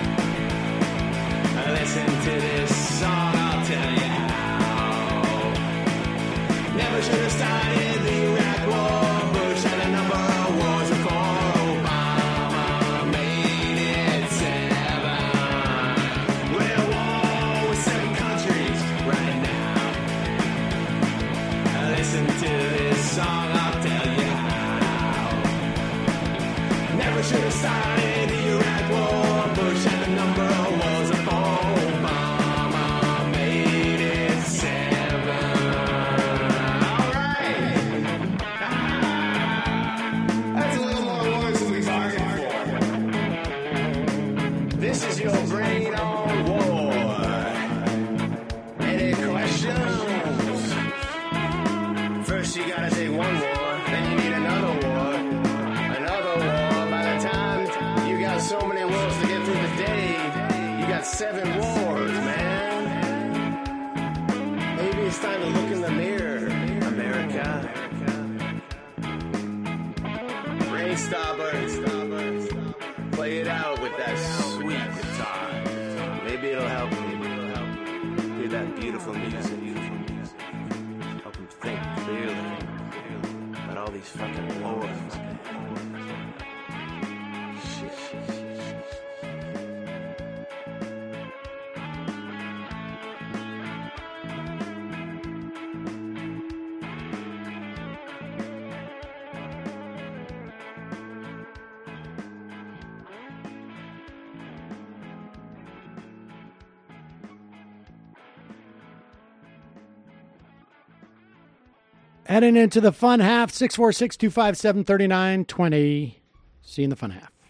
Listen to this song, I'll tell you how. Never should have started the Iraq War. Bush had a number of wars before Obama made it seven. We're at war with seven countries right now. Listen to this song, I'll tell you how. beautiful music. Help them think clearly about all these fucking wars. Shit, shit, shit. Heading into the fun half, six four six, two five seven, three nine two zero. See you in the fun half.